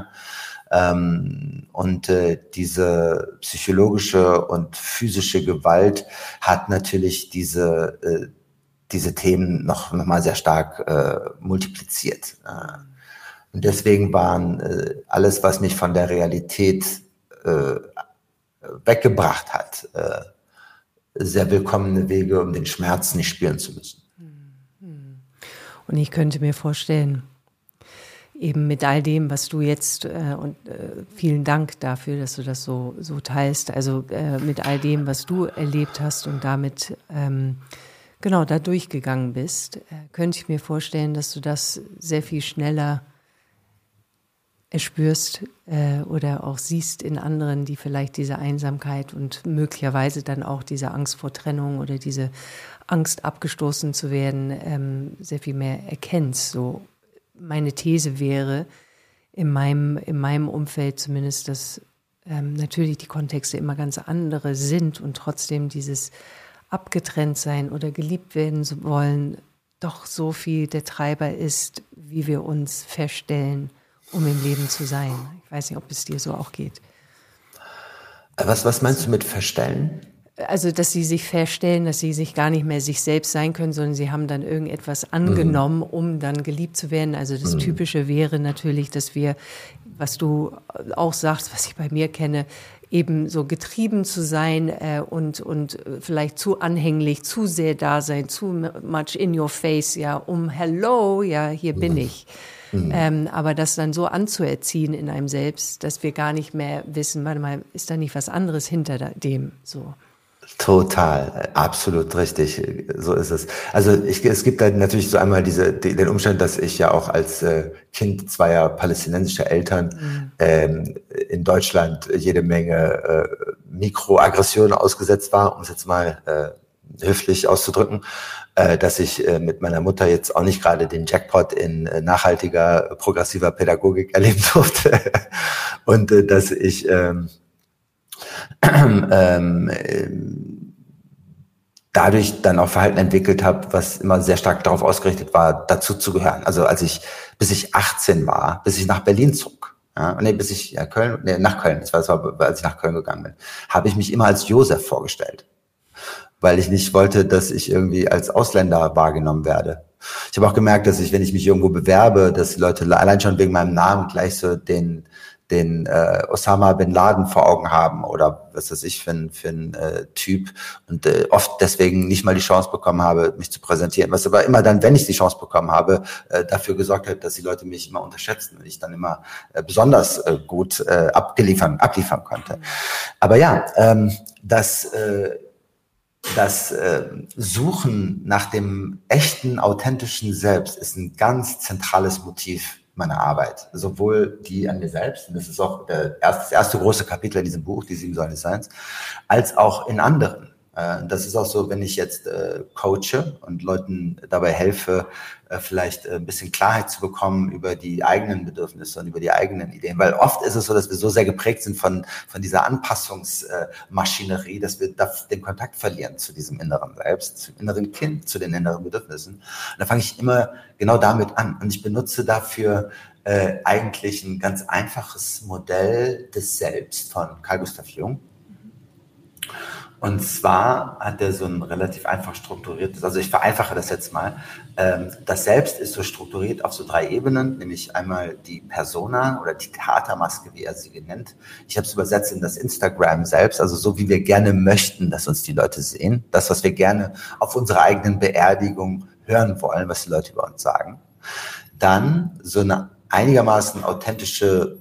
Und diese psychologische und physische Gewalt hat natürlich diese Themen noch mal sehr stark multipliziert. Und deswegen waren alles, was mich von der Realität weggebracht hat, sehr willkommene Wege, um den Schmerz nicht spüren zu müssen. Und ich könnte mir vorstellen, eben mit all dem, was du jetzt, vielen Dank dafür, dass du das so teilst, also mit all dem, was du erlebt hast und damit genau da durchgegangen bist, könnte ich mir vorstellen, dass du das sehr viel schneller erspürst oder auch siehst in anderen, die vielleicht diese Einsamkeit und möglicherweise dann auch diese Angst vor Trennung oder diese Angst, abgestoßen zu werden, sehr viel mehr erkennst. So meine These wäre, in meinem Umfeld zumindest, dass natürlich die Kontexte immer ganz andere sind und trotzdem dieses Abgetrenntsein oder geliebt werden zu wollen doch so viel der Treiber ist, wie wir uns feststellen, um im Leben zu sein. Ich weiß nicht, ob es dir so auch geht. Was meinst du mit verstellen? Also, dass sie sich feststellen, dass sie sich gar nicht mehr sich selbst sein können, sondern sie haben dann irgendetwas angenommen, um dann geliebt zu werden. Also das Typische wäre natürlich, dass wir, was du auch sagst, was ich bei mir kenne, eben so getrieben zu sein und vielleicht zu anhänglich, zu sehr da sein, zu much in your face, ja, hello, ja, hier bin ich. Aber das dann so anzuerziehen in einem selbst, dass wir gar nicht mehr wissen, warte mal, ist da nicht was anderes hinter dem, so. Total, absolut richtig, so ist es. Also es gibt halt natürlich so einmal den Umstand, dass ich ja auch als Kind zweier palästinensischer Eltern in Deutschland jede Menge Mikroaggressionen ausgesetzt war, um es jetzt mal höflich auszudrücken, dass ich mit meiner Mutter jetzt auch nicht gerade den Jackpot in nachhaltiger, progressiver Pädagogik erleben durfte und dass ich dadurch dann auch Verhalten entwickelt habe, was immer sehr stark darauf ausgerichtet war, dazu zu gehören. Also bis ich 18 war, bis ich nach Berlin zog, nach Köln, das war, als ich nach Köln gegangen bin, habe ich mich immer als Josef vorgestellt, weil ich nicht wollte, dass ich irgendwie als Ausländer wahrgenommen werde. Ich habe auch gemerkt, dass wenn ich mich irgendwo bewerbe, dass Leute allein schon wegen meinem Namen gleich so den Osama Bin Laden vor Augen haben oder was weiß ich für ein Typ und oft deswegen nicht mal die Chance bekommen habe, mich zu präsentieren. Was aber immer dann, wenn ich die Chance bekommen habe, dafür gesorgt hat, dass die Leute mich immer unterschätzten und ich dann immer besonders gut abliefern konnte. Aber ja, das Suchen nach dem echten, authentischen Selbst ist ein ganz zentrales Motiv meiner Arbeit. Sowohl die an mir selbst, und das ist auch das erste große Kapitel in diesem Buch, die 7 Säulen des Seins, als auch in anderen. Das ist auch so, wenn ich jetzt coache und Leuten dabei helfe, vielleicht ein bisschen Klarheit zu bekommen über die eigenen Bedürfnisse und über die eigenen Ideen. Weil oft ist es so, dass wir so sehr geprägt sind von dieser Anpassungsmaschinerie, dass wir den Kontakt verlieren zu diesem inneren Selbst, zum inneren Kind, zu den inneren Bedürfnissen. Und da fange ich immer genau damit an. Und ich benutze dafür eigentlich ein ganz einfaches Modell des Selbst von Carl Gustav Jung. Und zwar hat er so ein relativ einfach strukturiertes, also ich vereinfache das jetzt mal, das Selbst ist so strukturiert auf so 3 Ebenen, nämlich einmal die Persona oder die Theatermaske, wie er sie nennt. Ich habe es übersetzt in das Instagram selbst, also so wie wir gerne möchten, dass uns die Leute sehen. Das, was wir gerne auf unserer eigenen Beerdigung hören wollen, was die Leute über uns sagen. Dann so eine einigermaßen authentische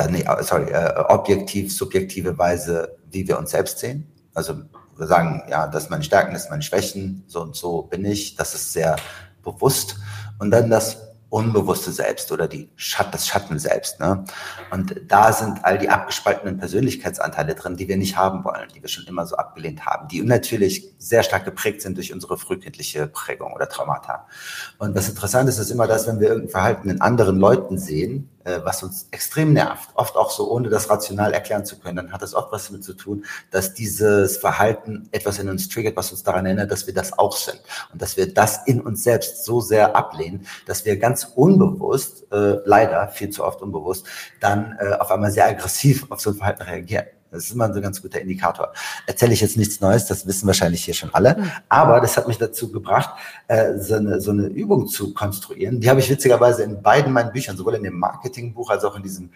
objektiv-subjektive Weise, wie wir uns selbst sehen. Also wir sagen, ja, das sind meine Stärken, das sind meine Schwächen, so und so bin ich, das ist sehr bewusst. Und dann das unbewusste Selbst oder das Schatten selbst. Ne? Und da sind all die abgespaltenen Persönlichkeitsanteile drin, die wir nicht haben wollen, die wir schon immer so abgelehnt haben, die natürlich sehr stark geprägt sind durch unsere frühkindliche Prägung oder Traumata. Und was interessant ist immer das, wenn wir irgendein Verhalten in anderen Leuten sehen, was uns extrem nervt, oft auch so, ohne das rational erklären zu können, dann hat das oft was damit zu tun, dass dieses Verhalten etwas in uns triggert, was uns daran erinnert, dass wir das auch sind und dass wir das in uns selbst so sehr ablehnen, dass wir ganz unbewusst, leider viel zu oft unbewusst, dann auf einmal sehr aggressiv auf so ein Verhalten reagieren. Das ist immer so ein ganz guter Indikator. Erzähle ich jetzt nichts Neues, das wissen wahrscheinlich hier schon alle. Aber das hat mich dazu gebracht, so eine Übung zu konstruieren. Die habe ich witzigerweise in beiden meinen Büchern, sowohl in dem Marketingbuch als auch in diesem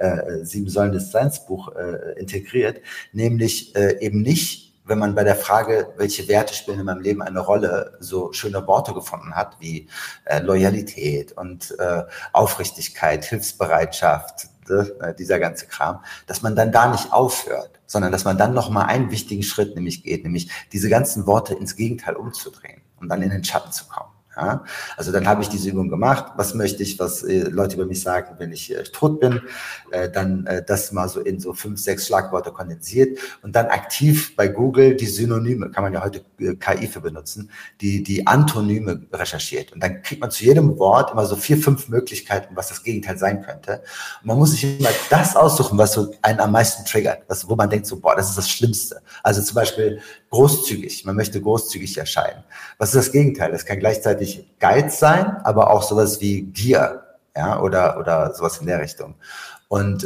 7 Säulen des Seins Buch integriert. Nämlich eben nicht, wenn man bei der Frage, welche Werte spielen in meinem Leben eine Rolle, so schöne Worte gefunden hat, wie Loyalität und Aufrichtigkeit, Hilfsbereitschaft, dieser ganze Kram, dass man dann da nicht aufhört, sondern dass man dann nochmal einen wichtigen Schritt nämlich diese ganzen Worte ins Gegenteil umzudrehen und dann in den Schatten zu kommen. Ja? Also dann habe ich diese Übung gemacht. Was möchte ich, was Leute über mich sagen, wenn ich tot bin? Dann das mal so in so 5, 6 Schlagworte kondensiert und dann aktiv bei Google die Synonyme, kann man ja heute KI für benutzen, die Antonyme recherchiert. Und dann kriegt man zu jedem Wort immer so 4, 5 Möglichkeiten, was das Gegenteil sein könnte. Und man muss sich immer das aussuchen, was so einen am meisten triggert, wo man denkt so, boah, das ist das Schlimmste. Also zum Beispiel großzügig. Man möchte großzügig erscheinen. Was ist das Gegenteil? Das kann gleichzeitig Geiz sein, aber auch sowas wie Gier, ja, oder sowas in der Richtung. Und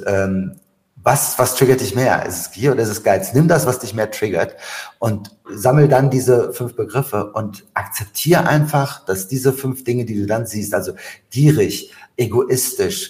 was triggert dich mehr? Ist es Gier oder ist es Geiz? Nimm das, was dich mehr triggert und sammel dann diese 5 Begriffe und akzeptiere einfach, dass diese 5 Dinge, die du dann siehst, also gierig, egoistisch,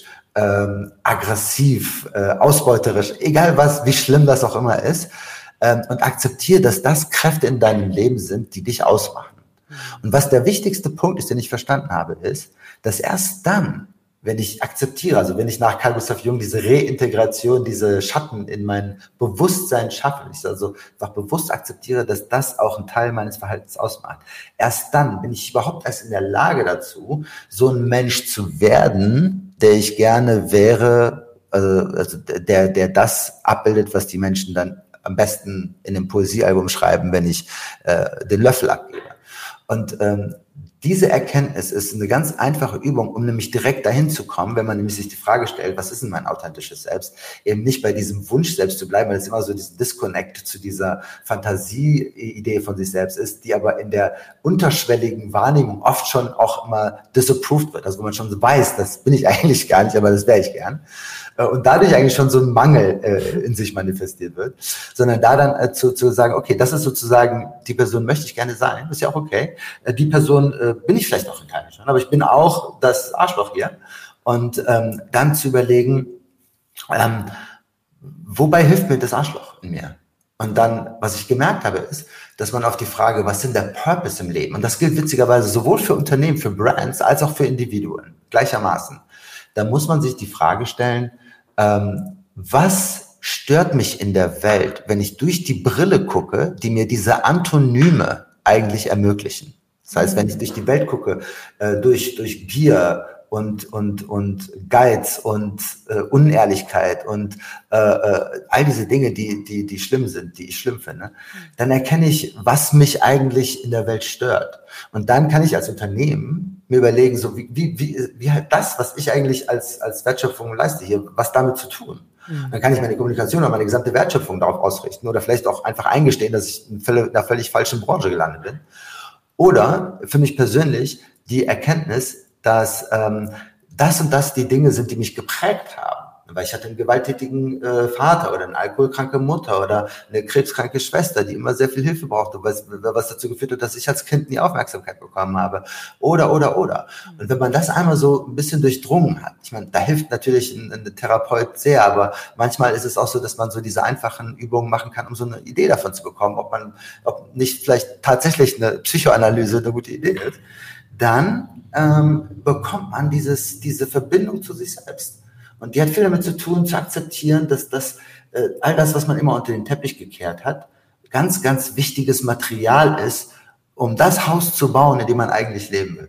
aggressiv, ausbeuterisch, egal was, wie schlimm das auch immer ist, und akzeptiere, dass das Kräfte in deinem Leben sind, die dich ausmachen. Und was der wichtigste Punkt ist, den ich verstanden habe, ist, dass erst dann, wenn ich akzeptiere, also wenn ich nach Carl Gustav Jung diese Reintegration, diese Schatten in mein Bewusstsein schaffe, wenn ich also einfach bewusst akzeptiere, dass das auch ein Teil meines Verhaltens ausmacht, erst dann bin ich überhaupt erst in der Lage dazu, so ein Mensch zu werden, der ich gerne wäre, also der das abbildet, was die Menschen dann am besten in dem Poesiealbum schreiben, wenn ich den Löffel abgebe. Und diese Erkenntnis ist eine ganz einfache Übung, um nämlich direkt dahin zu kommen, wenn man nämlich sich die Frage stellt, was ist denn mein authentisches Selbst? Eben nicht bei diesem Wunsch selbst zu bleiben, weil es immer so diesen Disconnect zu dieser Fantasie-Idee von sich selbst ist, die aber in der unterschwelligen Wahrnehmung oft schon auch immer disapproved wird. Also wo man schon so weiß, das bin ich eigentlich gar nicht, aber das wäre ich gern. Und dadurch eigentlich schon so ein Mangel in sich manifestiert wird, sondern da dann zu sagen, okay, das ist sozusagen, die Person möchte ich gerne sein, ist ja auch okay. Die Person bin ich vielleicht auch in keiner schon, aber ich bin auch das Arschloch hier. Und dann zu überlegen, Wobei hilft mir das Arschloch in mir? Und dann, was ich gemerkt habe, ist, dass man auf die Frage, was ist denn der Purpose im Leben? Und das gilt witzigerweise sowohl für Unternehmen, für Brands, als auch für Individuen, gleichermaßen. Da muss man sich die Frage stellen, was stört mich in der Welt, wenn ich durch die Brille gucke, die mir diese Antonyme eigentlich ermöglichen? Das heißt, wenn ich durch die Welt gucke, durch Gier und Geiz und Unehrlichkeit und all diese Dinge, die schlimm sind, die ich schlimm finde, dann erkenne ich, was mich eigentlich in der Welt stört. Und dann kann ich als Unternehmen mir überlegen, so wie halt das, was ich eigentlich als Wertschöpfung leiste hier, was damit zu tun. Dann kann ich meine Kommunikation und meine gesamte Wertschöpfung darauf ausrichten oder vielleicht auch einfach eingestehen, dass ich in einer völlig falschen Branche gelandet bin. Oder für mich persönlich die Erkenntnis, dass das und das die Dinge sind, die mich geprägt haben. Weil ich hatte einen gewalttätigen Vater oder eine alkoholkranke Mutter oder eine krebskranke Schwester, die immer sehr viel Hilfe brauchte, was dazu geführt hat, dass ich als Kind nie Aufmerksamkeit bekommen habe. Oder. Und wenn man das einmal so ein bisschen durchdrungen hat, ich meine, da hilft natürlich ein Therapeut sehr, aber manchmal ist es auch so, dass man so diese einfachen Übungen machen kann, um so eine Idee davon zu bekommen, ob nicht vielleicht tatsächlich eine Psychoanalyse eine gute Idee ist. Dann bekommt man diese Verbindung zu sich selbst. Und die hat viel damit zu tun, zu akzeptieren, dass all das, was man immer unter den Teppich gekehrt hat, ganz, ganz wichtiges Material ist, um das Haus zu bauen, in dem man eigentlich leben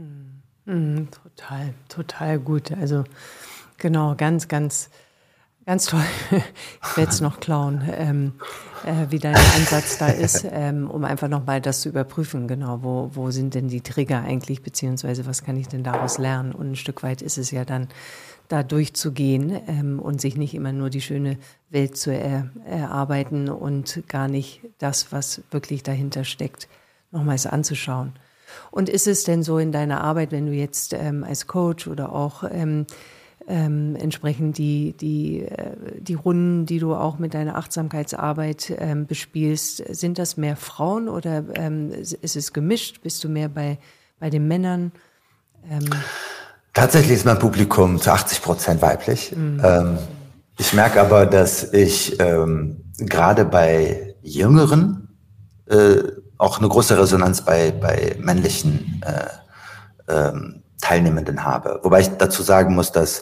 will. Total gut. Also genau, ganz, ganz, ganz toll. Ich werde es noch klauen, wie dein Ansatz da ist, um einfach nochmal das zu überprüfen. Genau, wo sind denn die Trigger eigentlich, beziehungsweise was kann ich denn daraus lernen? Und ein Stück weit ist es ja dann, da durchzugehen und sich nicht immer nur die schöne Welt zu erarbeiten und gar nicht das, was wirklich dahinter steckt, nochmals anzuschauen. Und ist es denn so in deiner Arbeit, wenn du jetzt als Coach oder auch entsprechend die Runden, die du auch mit deiner Achtsamkeitsarbeit bespielst, sind das mehr Frauen oder ist es gemischt? Bist du mehr bei den Männern? Tatsächlich ist mein Publikum zu 80% weiblich. Ich merke aber, dass ich gerade bei Jüngeren auch eine große Resonanz bei männlichen Teilnehmenden habe. Wobei ich dazu sagen muss, dass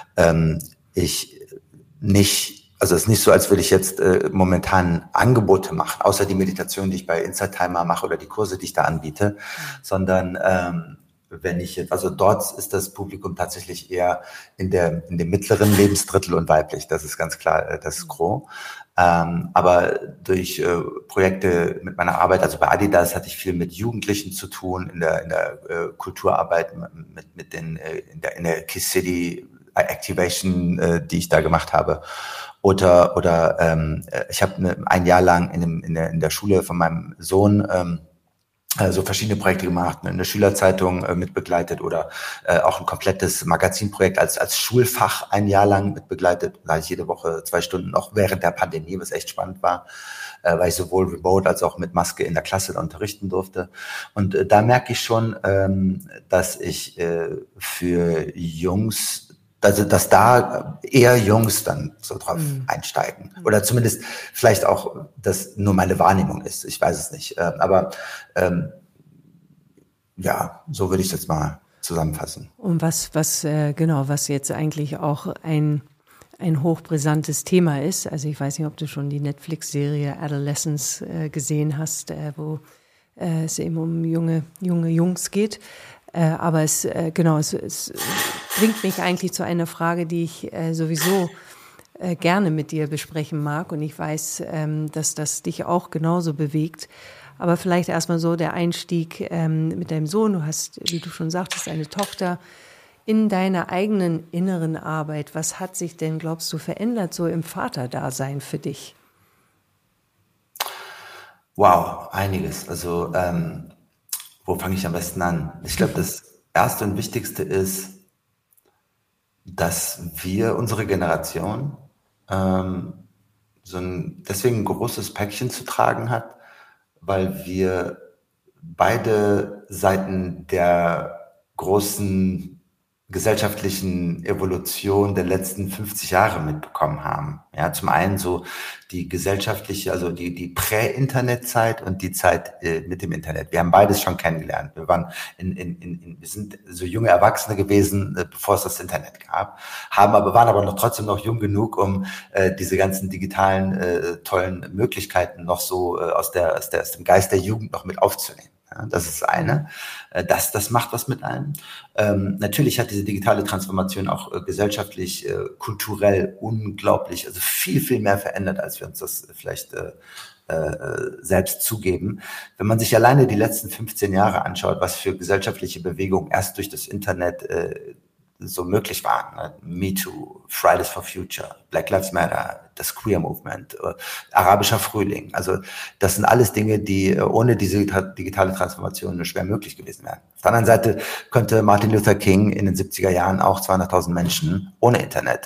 ich nicht, also es ist nicht so, als würde ich jetzt momentan Angebote machen, außer die Meditation, die ich bei Insight Timer mache oder die Kurse, die ich da anbiete, sondern wenn ich jetzt, also dort ist das Publikum tatsächlich eher in dem mittleren Lebensdrittel und weiblich. Das ist ganz klar das Gros. Aber durch Projekte mit meiner Arbeit, also bei Adidas hatte ich viel mit Jugendlichen zu tun, in der Kulturarbeit mit in der Kiss City Activation, die ich da gemacht habe. Oder ich habe ein Jahr lang in der Schule von meinem Sohn so verschiedene Projekte gemacht, eine Schülerzeitung mitbegleitet oder auch ein komplettes Magazinprojekt als Schulfach ein Jahr lang mitbegleitet. Da ich jede Woche 2 Stunden, auch während der Pandemie, was echt spannend war, weil ich sowohl remote als auch mit Maske in der Klasse unterrichten durfte. Und da merke ich schon, dass ich für Jungs, also dass da eher Jungs dann so drauf einsteigen. Oder zumindest vielleicht auch, dass nur meine Wahrnehmung ist. Ich weiß es nicht. Aber ja, so würde ich es jetzt mal zusammenfassen. Und was jetzt eigentlich auch ein hochbrisantes Thema ist. Also ich weiß nicht, ob du schon die Netflix-Serie Adolescence gesehen hast, wo es eben um junge Jungs geht. Aber es bringt mich eigentlich zu einer Frage, die ich sowieso gerne mit dir besprechen mag. Und ich weiß, dass das dich auch genauso bewegt. Aber vielleicht erstmal so der Einstieg mit deinem Sohn. Du hast, wie du schon sagtest, eine Tochter. In deiner eigenen inneren Arbeit, was hat sich denn, glaubst du, verändert so im Vaterdasein für dich? Wow, einiges. Also wo fange ich am besten an? Ich glaube, das Erste und Wichtigste ist, dass wir, unsere Generation, deswegen ein großes Päckchen zu tragen hat, weil wir beide Seiten der großen gesellschaftlichen Evolution der letzten 50 Jahre mitbekommen haben. Ja, zum einen so die gesellschaftliche, also die Prä-Internet-Zeit und die Zeit mit dem Internet. Wir haben beides schon kennengelernt. Wir waren wir sind so junge Erwachsene gewesen, bevor es das Internet gab, waren aber noch trotzdem noch jung genug, um diese ganzen digitalen tollen Möglichkeiten noch so aus dem Geist der Jugend noch mit aufzunehmen. Ja, das ist eine. Das macht was mit einem. Natürlich hat diese digitale Transformation auch gesellschaftlich, kulturell unglaublich, also viel, viel mehr verändert, als wir uns das vielleicht selbst zugeben. Wenn man sich alleine die letzten 15 Jahre anschaut, was für gesellschaftliche Bewegungen erst durch das Internet so möglich waren. Ne? Me Too, Fridays for Future, Black Lives Matter, das Queer Movement, arabischer Frühling. Also das sind alles Dinge, die ohne diese digitale Transformation nur schwer möglich gewesen wären. Auf der anderen Seite könnte Martin Luther King in den 70er Jahren auch 200.000 Menschen ohne Internet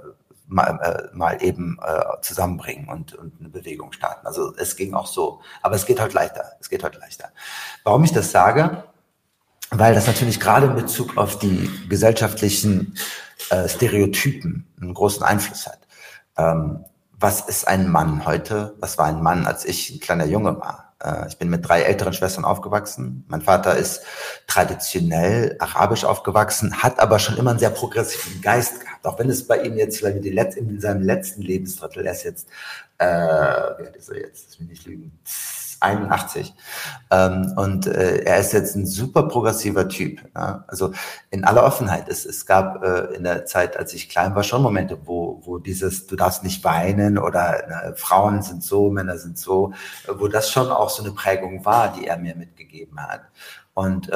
mal eben zusammenbringen und eine Bewegung starten. Also es ging auch so. Aber es geht heute leichter. Warum ich das sage? Weil das natürlich gerade in Bezug auf die gesellschaftlichen Stereotypen einen großen Einfluss hat. Was ist ein Mann heute? Was war ein Mann, als ich ein kleiner Junge war? Ich bin mit 3 älteren Schwestern aufgewachsen. Mein Vater ist traditionell arabisch aufgewachsen, hat aber schon immer einen sehr progressiven Geist gehabt. Auch wenn es bei ihm jetzt vielleicht in seinem letzten Lebensdrittel, er ist jetzt, wie alt ist er jetzt? Das will ich nicht lügen. 81. Und er ist jetzt ein super progressiver Typ. Ja? Also in aller Offenheit, es gab in der Zeit, als ich klein war, schon Momente, wo dieses, du darfst nicht weinen oder Frauen sind so, Männer sind so, wo das schon auch so eine Prägung war, die er mir mitgegeben hat. Und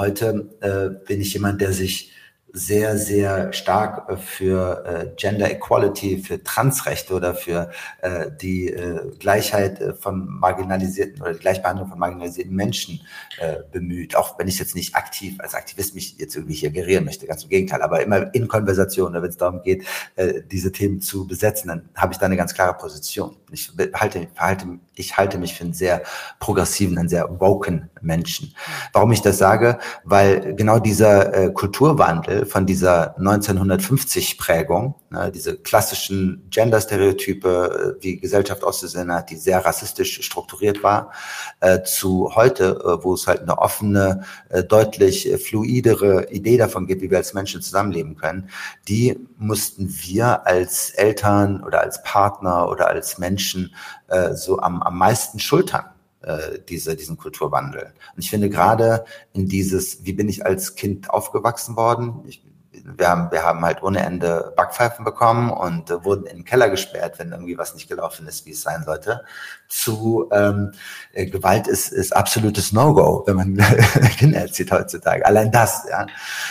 heute bin ich jemand, der sich sehr, sehr stark für Gender Equality, für Transrechte oder für die Gleichheit von marginalisierten oder die Gleichbehandlung von marginalisierten Menschen bemüht. Auch wenn ich jetzt nicht aktiv als Aktivist mich jetzt irgendwie hier gerieren möchte, ganz im Gegenteil, aber immer in Konversation, wenn es darum geht, diese Themen zu besetzen, dann habe ich da eine ganz klare Position. Ich halte mich für einen sehr progressiven, einen sehr woken Menschen. Warum ich das sage? Weil genau dieser Kulturwandel von dieser 1950-Prägung, ne, diese klassischen Gender-Stereotype, wie Gesellschaft auszusehen hat, die sehr rassistisch strukturiert war, zu heute, wo es halt eine offene, deutlich fluidere Idee davon gibt, wie wir als Menschen zusammenleben können, die mussten wir als Eltern oder als Partner oder als Menschen so am meisten schultern. Diesen Kulturwandel. Und ich finde gerade in dieses, wie bin ich als Kind aufgewachsen worden? Wir haben halt ohne Ende Backpfeifen bekommen und wurden in den Keller gesperrt, wenn irgendwie was nicht gelaufen ist, wie es sein sollte. Zu Gewalt ist absolutes No-Go, wenn man Kinder erzieht heutzutage. Allein das, ja.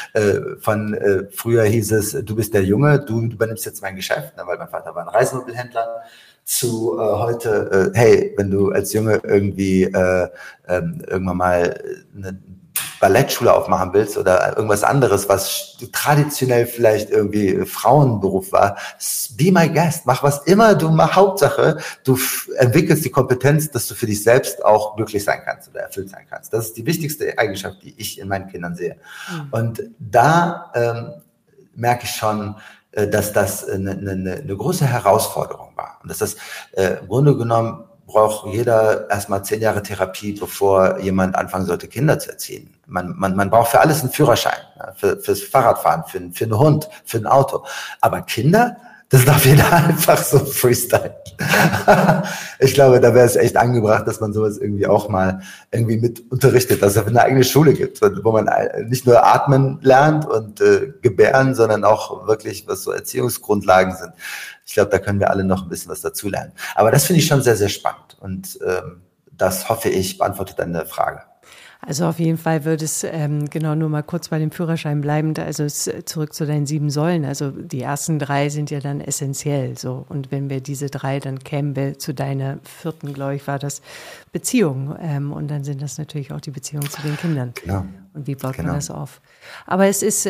Früher hieß es, du bist der Junge, du übernimmst jetzt mein Geschäft, ne, weil mein Vater war ein Reisemöbelhändler. Zu heute, hey, wenn du als Junge irgendwie irgendwann mal eine Ballettschule aufmachen willst oder irgendwas anderes, was traditionell vielleicht irgendwie Frauenberuf war, be my guest, mach was immer du machst. Hauptsache, du entwickelst die Kompetenz, dass du für dich selbst auch glücklich sein kannst oder erfüllt sein kannst. Das ist die wichtigste Eigenschaft, die ich in meinen Kindern sehe. Und da merke ich schon, dass das eine große Herausforderung war. Und dass das im Grunde genommen braucht jeder erstmal 10 Jahre Therapie, bevor jemand anfangen sollte, Kinder zu erziehen. Man braucht für alles einen Führerschein, fürs Fahrradfahren, für einen Hund, für ein Auto. Aber Kinder, das darf jeder einfach so freestyle. Ich glaube, da wäre es echt angebracht, dass man sowas irgendwie auch mal irgendwie mit unterrichtet, dass es eine eigene Schule gibt, wo man nicht nur atmen lernt und gebären, sondern auch wirklich, was so Erziehungsgrundlagen sind. Ich glaube, da können wir alle noch ein bisschen was dazulernen. Aber das finde ich schon sehr, sehr spannend. Und das hoffe ich, beantwortet deine Frage. Also auf jeden Fall würde es genau nur mal kurz bei dem Führerschein bleibend, also zurück zu deinen 7 Säulen. Also die ersten 3 sind ja dann essentiell. So, und wenn wir diese 3, dann kämen wir zu deiner 4., glaube ich, war das Beziehung. Und dann sind das natürlich auch die Beziehungen zu den Kindern. Genau. Und wie baut man das auf? Aber es ist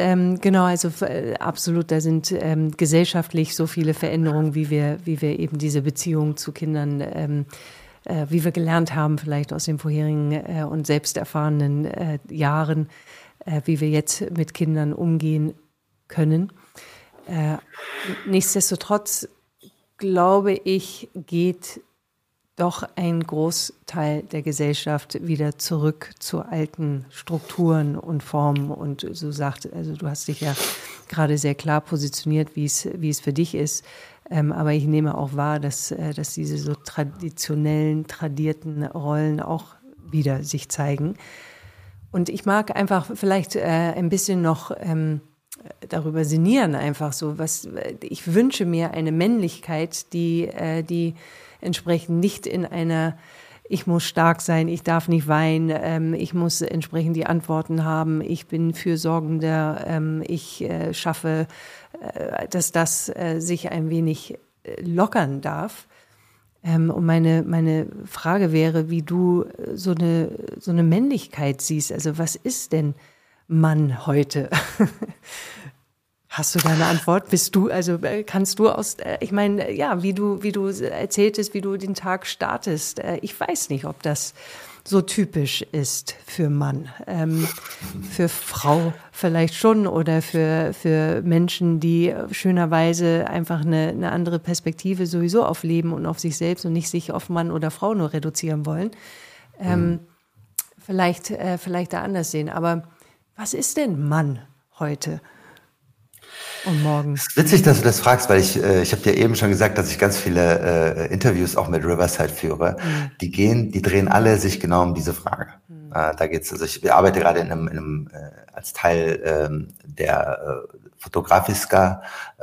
absolut, da sind gesellschaftlich so viele Veränderungen, wie wir eben diese Beziehung zu Kindern wie wir gelernt haben, vielleicht aus den vorherigen und selbst erfahrenen Jahren, wie wir jetzt mit Kindern umgehen können. Nichtsdestotrotz glaube ich, geht doch ein Großteil der Gesellschaft wieder zurück zu alten Strukturen und Formen. Und so sagt, also du hast dich ja gerade sehr klar positioniert, wie es für dich ist. Aber ich nehme auch wahr, dass diese so tradierten Rollen auch wieder sich zeigen. Und ich mag einfach vielleicht ein bisschen noch darüber sinnieren, einfach so, ich wünsche mir eine Männlichkeit, die entsprechend nicht in einer, ich muss stark sein, ich darf nicht weinen, ich muss entsprechend die Antworten haben, ich bin fürsorgender, ich schaffe, dass das sich ein wenig lockern darf. Und meine Frage wäre, wie du so eine Männlichkeit siehst. Also was ist denn Mann heute? Hast du da eine Antwort? Kannst du ich meine, ja, wie du erzähltest, wie du den Tag startest. Ich weiß nicht, ob das so typisch ist für Mann. Für Frau vielleicht schon oder für Menschen, die schönerweise einfach eine andere Perspektive sowieso auf Leben und auf sich selbst und nicht sich auf Mann oder Frau nur reduzieren wollen. Vielleicht da anders sehen. Aber was ist denn Mann heute? Und morgen. Es ist witzig, dass du das fragst, weil ich habe dir eben schon gesagt, dass ich ganz viele Interviews auch mit Riverside führe. Die drehen alle sich genau um diese Frage. Da geht's, also ich arbeite gerade in einem als Teil der Fotografiska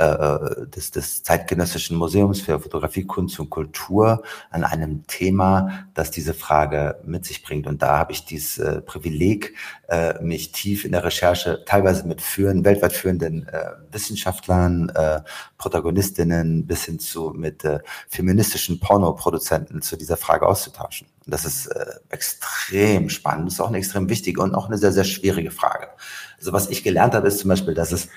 des Zeitgenössischen Museums für Fotografie, Kunst und Kultur an einem Thema, das diese Frage mit sich bringt. Und da habe ich dieses Privileg, mich tief in der Recherche teilweise mit weltweit führenden Wissenschaftlern, Protagonistinnen bis hin zu mit feministischen Pornoproduzenten zu dieser Frage auszutauschen. Und das ist extrem spannend, ist auch eine extrem wichtige und auch eine sehr, sehr schwierige Frage. Also was ich gelernt habe, ist zum Beispiel, dass es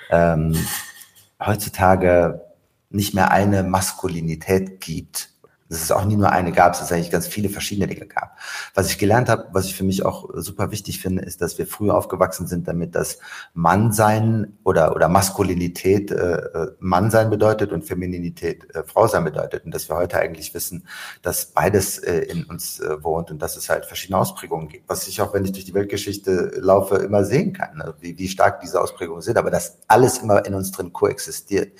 heutzutage nicht mehr eine Maskulinität gibt. Dass es auch nie nur eine gab, dass es eigentlich ganz viele verschiedene Dinge gab. Was ich gelernt habe, was ich für mich auch super wichtig finde, ist, dass wir früher aufgewachsen sind, damit das Mannsein oder Maskulinität Mannsein bedeutet und Femininität Frausein bedeutet. Und dass wir heute eigentlich wissen, dass beides in uns wohnt und dass es halt verschiedene Ausprägungen gibt. Was ich auch, wenn ich durch die Weltgeschichte laufe, immer sehen kann, ne? Wie stark diese Ausprägungen sind, aber dass alles immer in uns drin koexistiert.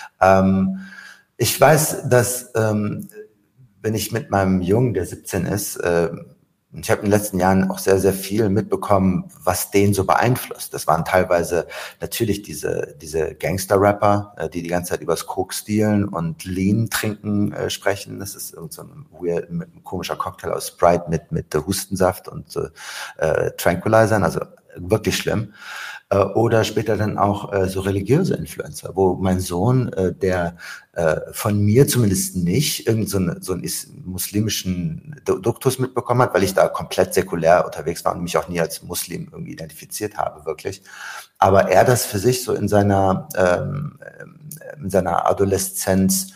Ich weiß, dass wenn ich mit meinem Jungen, der 17 ist, ich habe in den letzten Jahren auch sehr, sehr viel mitbekommen, was den so beeinflusst. Das waren teilweise natürlich diese Gangster-Rapper, die ganze Zeit übers Coke stealen und Lean trinken sprechen. Das ist irgend so ein komischer Cocktail aus Sprite mit Hustensaft und Tranquilizern, also wirklich schlimm. Oder später dann auch so religiöse Influencer, wo mein Sohn, der von mir zumindest nicht so einen muslimischen Duktus mitbekommen hat, weil ich da komplett säkulär unterwegs war und mich auch nie als Muslim irgendwie identifiziert habe, wirklich. Aber er das für sich so in seiner Adoleszenz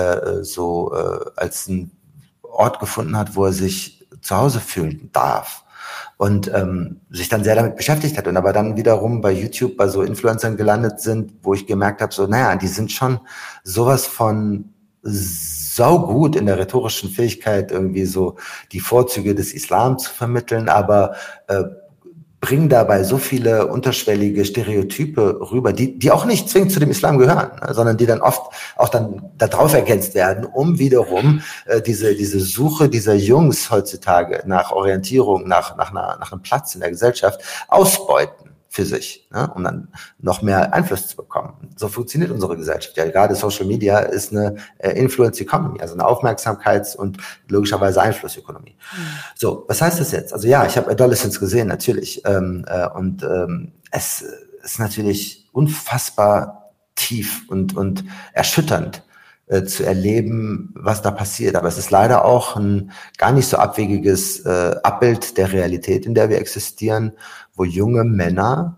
als einen Ort gefunden hat, wo er sich zu Hause fühlen darf. Und sich dann sehr damit beschäftigt hat und aber dann wiederum bei YouTube bei so Influencern gelandet sind, wo ich gemerkt habe, so naja, die sind schon sowas von saugut in der rhetorischen Fähigkeit, irgendwie so die Vorzüge des Islam zu vermitteln, aber bringen dabei so viele unterschwellige Stereotype rüber, die auch nicht zwingend zu dem Islam gehören, sondern die dann oft auch dann da drauf ergänzt werden, um wiederum diese Suche dieser Jungs heutzutage nach Orientierung, nach einem Platz in der Gesellschaft ausbeuten für sich, ne, um dann noch mehr Einfluss zu bekommen. So funktioniert unsere Gesellschaft. Ja, gerade Social Media ist eine Influence Economy, also eine Aufmerksamkeits- und logischerweise Einflussökonomie. So, was heißt das jetzt? Also ja, ich habe Adolescence gesehen, natürlich. Es ist natürlich unfassbar tief und erschütternd zu erleben, was da passiert. Aber es ist leider auch ein gar nicht so abwegiges Abbild der Realität, in der wir existieren, wo junge Männer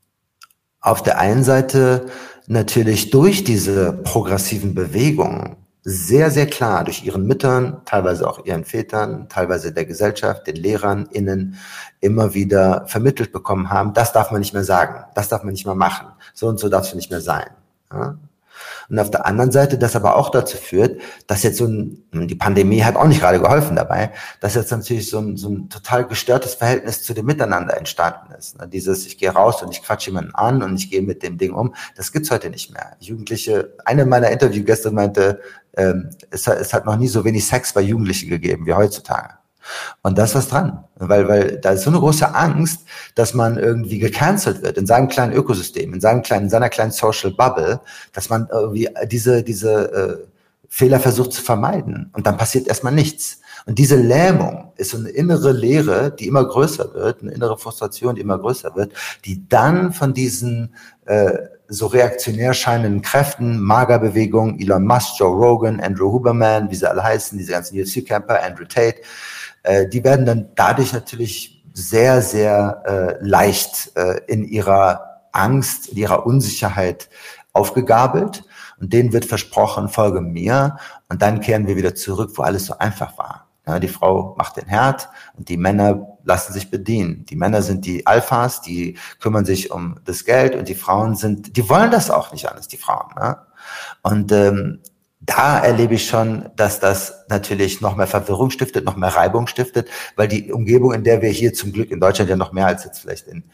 auf der einen Seite natürlich durch diese progressiven Bewegungen sehr, sehr klar durch ihren Müttern, teilweise auch ihren Vätern, teilweise der Gesellschaft, den Lehrern, innen immer wieder vermittelt bekommen haben, das darf man nicht mehr sagen, das darf man nicht mehr machen, so und so darf es nicht mehr sein. Ja? Und auf der anderen Seite das aber auch dazu führt, dass jetzt die Pandemie hat auch nicht gerade geholfen dabei, dass jetzt natürlich so ein total gestörtes Verhältnis zu dem Miteinander entstanden ist. Dieses, ich gehe raus und ich quatsche jemanden an und ich gehe mit dem Ding um, das gibt's heute nicht mehr. Jugendliche, eine meiner Interviewgäste meinte, es hat noch nie so wenig Sex bei Jugendlichen gegeben wie heutzutage. Und da ist was dran, weil da ist so eine große Angst, dass man irgendwie gecancelt wird in seinem kleinen Ökosystem, in seiner kleinen Social Bubble, dass man irgendwie diese Fehler versucht zu vermeiden und dann passiert erstmal nichts. Und diese Lähmung ist so eine innere Leere, die immer größer wird, eine innere Frustration, die immer größer wird, die dann von diesen so reaktionär scheinenden Kräften, MAGA-Bewegung, Elon Musk, Joe Rogan, Andrew Huberman, wie sie alle heißen, diese ganzen UFC-Camper, Andrew Tate, die werden dann dadurch natürlich sehr, sehr leicht in ihrer Angst, in ihrer Unsicherheit aufgegabelt. Und denen wird versprochen, folge mir. Und dann kehren wir wieder zurück, wo alles so einfach war. Ja, die Frau macht den Herd und die Männer lassen sich bedienen. Die Männer sind die Alphas, die kümmern sich um das Geld und die Frauen die wollen das auch nicht alles, die Frauen. Ne? Und da erlebe ich schon, dass das natürlich noch mehr Verwirrung stiftet, noch mehr Reibung stiftet, weil die Umgebung, in der wir hier zum Glück in Deutschland ja noch mehr als jetzt vielleicht in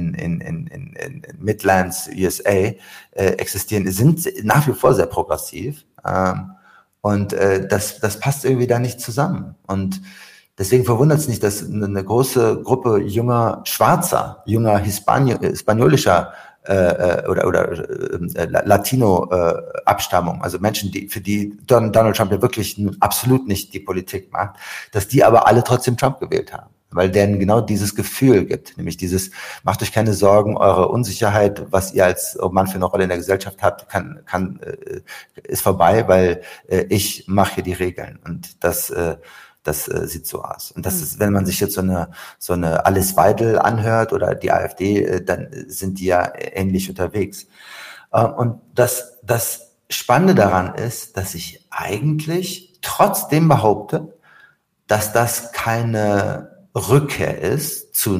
Midlands, USA existieren, sind nach wie vor sehr progressiv. Und das passt irgendwie da nicht zusammen. Und deswegen verwundert es nicht, dass eine große Gruppe junger hispanischer oder Latino-Abstammung, also Menschen, für die Donald Trump ja wirklich absolut nicht die Politik macht, dass die aber alle trotzdem Trump gewählt haben. Weil denen genau dieses Gefühl gibt, nämlich dieses, macht euch keine Sorgen, eure Unsicherheit, was ihr als Mann für eine Rolle in der Gesellschaft habt, ist vorbei, weil ich mache hier die Regeln. Und das sieht so aus. Und das ist, wenn man sich jetzt so eine Alice Weidel anhört oder die AfD, dann sind die ja ähnlich unterwegs. Und das Spannende daran ist, dass ich eigentlich trotzdem behaupte, dass das keine Rückkehr ist zu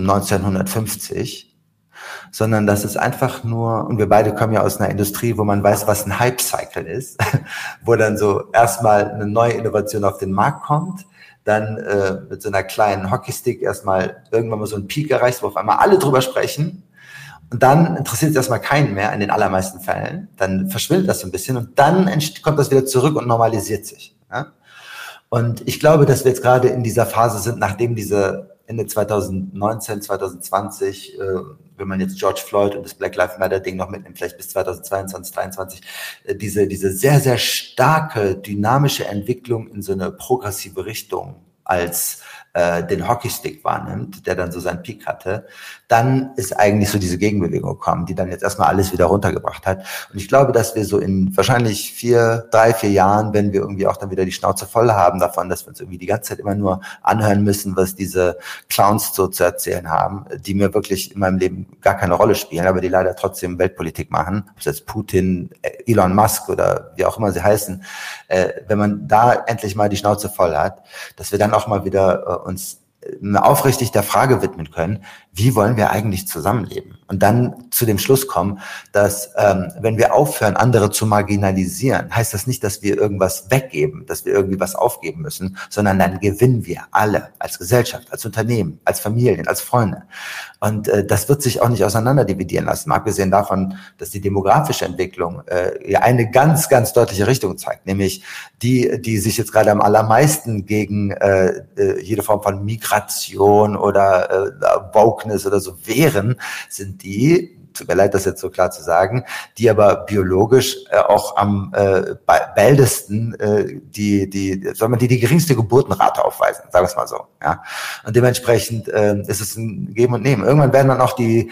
1950, sondern dass es einfach nur, und wir beide kommen ja aus einer Industrie, wo man weiß, was ein Hype-Cycle ist, wo dann so erstmal eine neue Innovation auf den Markt kommt, dann mit so einer kleinen Hockeystick erstmal irgendwann mal so ein Peak erreicht, wo auf einmal alle drüber sprechen und dann interessiert es erstmal keinen mehr in den allermeisten Fällen, dann verschwindet das so ein bisschen und dann kommt das wieder zurück und normalisiert sich. Ja? Und ich glaube, dass wir jetzt gerade in dieser Phase sind, nachdem diese Ende 2019, 2020, wenn man jetzt George Floyd und das Black Lives Matter Ding noch mitnimmt, vielleicht bis 2022, 2023, diese sehr, sehr starke, dynamische Entwicklung in so eine progressive Richtung als den Hockeystick wahrnimmt, der dann so seinen Peak hatte, dann ist eigentlich so diese Gegenbewegung gekommen, die dann jetzt erstmal alles wieder runtergebracht hat. Und ich glaube, dass wir so in wahrscheinlich 3, 4 Jahren, wenn wir irgendwie auch dann wieder die Schnauze voll haben davon, dass wir uns irgendwie die ganze Zeit immer nur anhören müssen, was diese Clowns so zu erzählen haben, die mir wirklich in meinem Leben gar keine Rolle spielen, aber die leider trotzdem Weltpolitik machen, ob es jetzt Putin, Elon Musk oder wie auch immer sie heißen, wenn man da endlich mal die Schnauze voll hat, dass wir dann auch mal wieder uns aufrichtig der Frage widmen können, wie wollen wir eigentlich zusammenleben? Und dann zu dem Schluss kommen, dass wenn wir aufhören, andere zu marginalisieren, heißt das nicht, dass wir irgendwas weggeben, dass wir irgendwie was aufgeben müssen, sondern dann gewinnen wir alle als Gesellschaft, als Unternehmen, als Familien, als Freunde. Und das wird sich auch nicht auseinander dividieren lassen, abgesehen davon, dass die demografische Entwicklung ja eine ganz, ganz deutliche Richtung zeigt, nämlich die sich jetzt gerade am allermeisten gegen jede Form von Migration oder Wokeness oder so wehren, sind die, tut mir leid, das jetzt so klar zu sagen, die aber biologisch auch am bäldesten die geringste Geburtenrate aufweisen, sagen wir es mal so. Ja. Und dementsprechend ist es ein Geben und Nehmen. Irgendwann werden dann auch die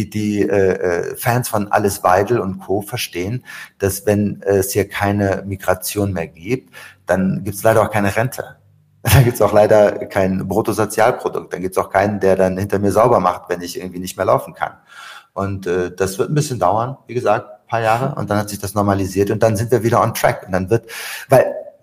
Fans von Alice Weidel und Co. verstehen, dass wenn es hier keine Migration mehr gibt, dann gibt es leider auch keine Rente. Da gibt's auch leider kein Bruttosozialprodukt. Dann gibt's auch keinen, der dann hinter mir sauber macht, wenn ich irgendwie nicht mehr laufen kann. Und das wird ein bisschen dauern, wie gesagt, ein paar Jahre. Und dann hat sich das normalisiert und dann sind wir wieder on track. Und dann weil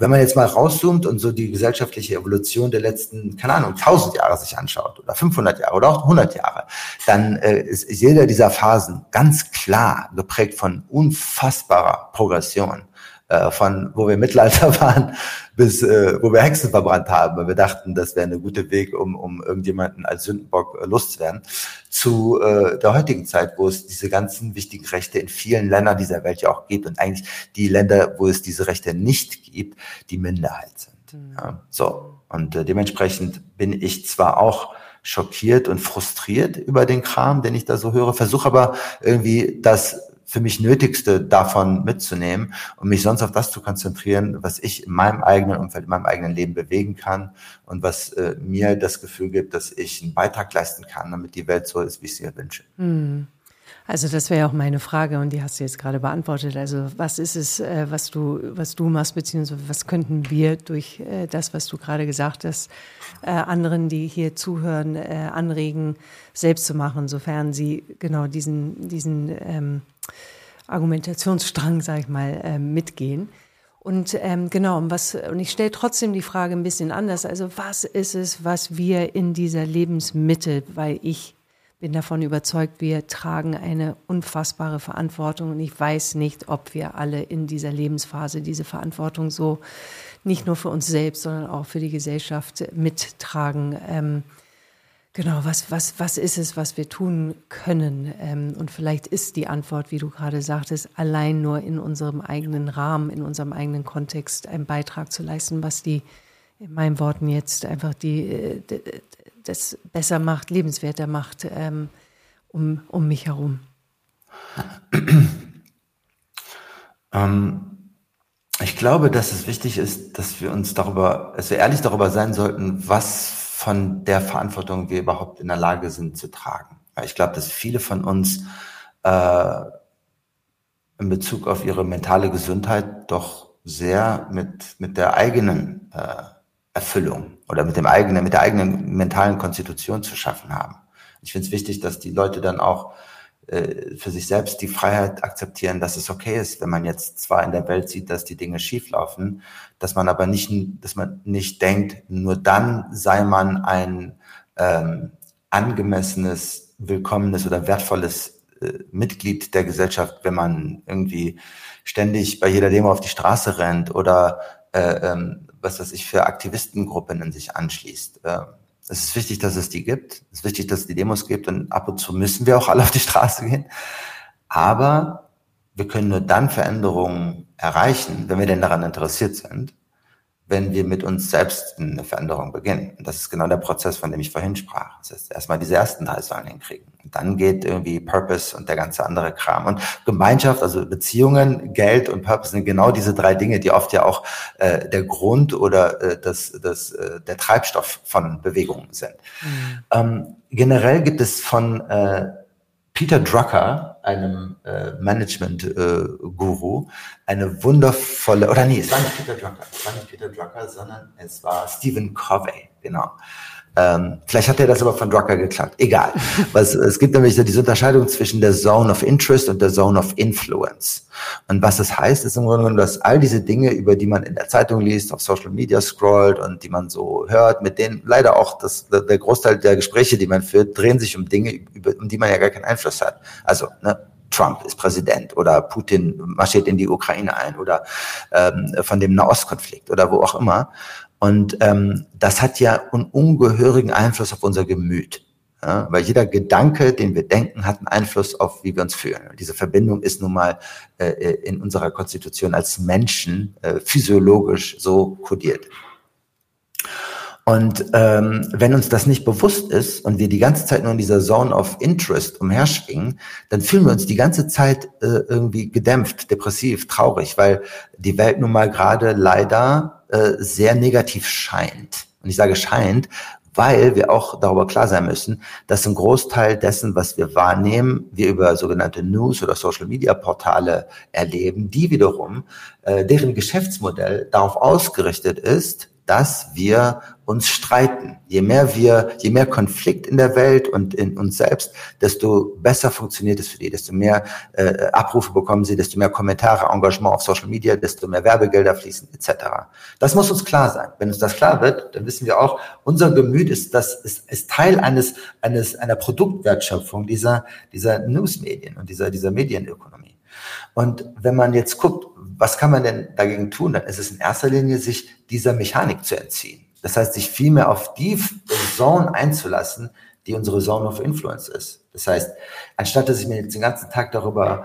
wenn man jetzt mal rauszoomt und so die gesellschaftliche Evolution der letzten, keine Ahnung, 1000 Jahre sich anschaut oder 500 Jahre oder auch 100 Jahre, dann ist jeder dieser Phasen ganz klar geprägt von unfassbarer Progression. Von wo wir im Mittelalter waren bis wo wir Hexen verbrannt haben, weil wir dachten, das wäre ein guter Weg, um irgendjemanden als Sündenbock loszuwerden, zu der heutigen Zeit, wo es diese ganzen wichtigen Rechte in vielen Ländern dieser Welt ja auch gibt und eigentlich die Länder, wo es diese Rechte nicht gibt, die Minderheit sind. Ja, so, und dementsprechend bin ich zwar auch schockiert und frustriert über den Kram, den ich da so höre, versuche aber irgendwie das für mich Nötigste davon mitzunehmen und mich sonst auf das zu konzentrieren, was ich in meinem eigenen Umfeld, in meinem eigenen Leben bewegen kann und was mir das Gefühl gibt, dass ich einen Beitrag leisten kann, damit die Welt so ist, wie ich sie mir wünsche. Also das wäre auch meine Frage und die hast du jetzt gerade beantwortet. Also was ist es, was du machst, beziehungsweise was könnten wir durch das, was du gerade gesagt hast, anderen, die hier zuhören, anregen, selbst zu machen, sofern sie genau diesen Argumentationsstrang, sag ich mal, mitgehen. Und genau, und ich stelle trotzdem die Frage ein bisschen anders. Also was ist es, was wir in dieser Lebensmitte, weil ich bin davon überzeugt, wir tragen eine unfassbare Verantwortung und ich weiß nicht, ob wir alle in dieser Lebensphase diese Verantwortung so nicht nur für uns selbst, sondern auch für die Gesellschaft mittragen. Genau, was ist es, was wir tun können? Und vielleicht ist die Antwort, wie du gerade sagtest, allein nur in unserem eigenen Rahmen, in unserem eigenen Kontext einen Beitrag zu leisten, was in meinen Worten jetzt einfach das besser macht, lebenswerter macht um mich herum. Ich glaube, dass es wichtig ist, dass wir ehrlich darüber sein sollten, was von der Verantwortung wir überhaupt in der Lage sind zu tragen. Weil ich glaube, dass viele von uns in Bezug auf ihre mentale Gesundheit doch sehr mit der eigenen Erfüllung oder mit der eigenen mentalen Konstitution zu schaffen haben. Ich finde es wichtig, dass die Leute dann auch für sich selbst die Freiheit akzeptieren, dass es okay ist, wenn man jetzt zwar in der Welt sieht, dass die Dinge schief laufen, dass man nicht denkt, nur dann sei man ein angemessenes, willkommenes oder wertvolles Mitglied der Gesellschaft, wenn man irgendwie ständig bei jeder Demo auf die Straße rennt oder was weiß ich, für Aktivistengruppen in sich anschließt. Es ist wichtig, dass es die gibt. Es ist wichtig, dass es die Demos gibt und ab und zu müssen wir auch alle auf die Straße gehen. Aber wir können nur dann Veränderungen erreichen, wenn wir denn daran interessiert sind, wenn wir mit uns selbst eine Veränderung beginnen. Und das ist genau der Prozess, von dem ich vorhin sprach. Das heißt, erstmal diese ersten 3 Säulen hinkriegen. Und dann geht irgendwie Purpose und der ganze andere Kram. Und Gemeinschaft, also Beziehungen, Geld und Purpose sind genau diese 3 Dinge, die oft ja auch der Grund oder der Treibstoff von Bewegungen sind. Generell gibt es von Peter Drucker, einem Management-Guru, eine wundervolle, oder nee, es war nicht Peter Drucker, sondern es war Stephen Covey, genau. Vielleicht hat er das aber von Drucker geklappt. Egal. Es gibt nämlich diese Unterscheidung zwischen der Zone of Interest und der Zone of Influence. Und was das heißt, ist im Grunde genommen, dass all diese Dinge, über die man in der Zeitung liest, auf Social Media scrollt und die man so hört, mit denen leider auch der Großteil der Gespräche, die man führt, drehen sich um Dinge, um die man ja gar keinen Einfluss hat. Also, Trump ist Präsident oder Putin marschiert in die Ukraine ein oder von dem Nahostkonflikt oder wo auch immer. Und das hat ja einen ungehörigen Einfluss auf unser Gemüt. Ja, weil jeder Gedanke, den wir denken, hat einen Einfluss auf, wie wir uns fühlen. Und diese Verbindung ist nun mal in unserer Konstitution als Menschen physiologisch so kodiert. Und wenn uns das nicht bewusst ist und wir die ganze Zeit nur in dieser Zone of Interest umherschwingen, dann fühlen wir uns die ganze Zeit irgendwie gedämpft, depressiv, traurig, weil die Welt nun mal gerade leider sehr negativ scheint. Und ich sage scheint, weil wir auch darüber klar sein müssen, dass ein Großteil dessen, was wir wahrnehmen, wir über sogenannte News- oder Social-Media-Portale erleben, die wiederum, deren Geschäftsmodell darauf ausgerichtet ist, dass wir uns streiten. Je mehr Konflikt in der Welt und in uns selbst, desto besser funktioniert es für die, desto mehr Abrufe bekommen sie, desto mehr Kommentare, Engagement auf Social Media, desto mehr Werbegelder fließen, etc. Das muss uns klar sein. Wenn uns das klar wird, dann wissen wir auch, unser Gemüt ist Teil einer Produktwertschöpfung dieser Newsmedien und dieser Medienökonomie. Und wenn man jetzt guckt, was kann man denn dagegen tun, dann ist es in erster Linie, sich dieser Mechanik zu entziehen. Das heißt, sich viel mehr auf die Zone einzulassen, die unsere Zone of Influence ist. Das heißt, anstatt dass ich mir jetzt den ganzen Tag darüber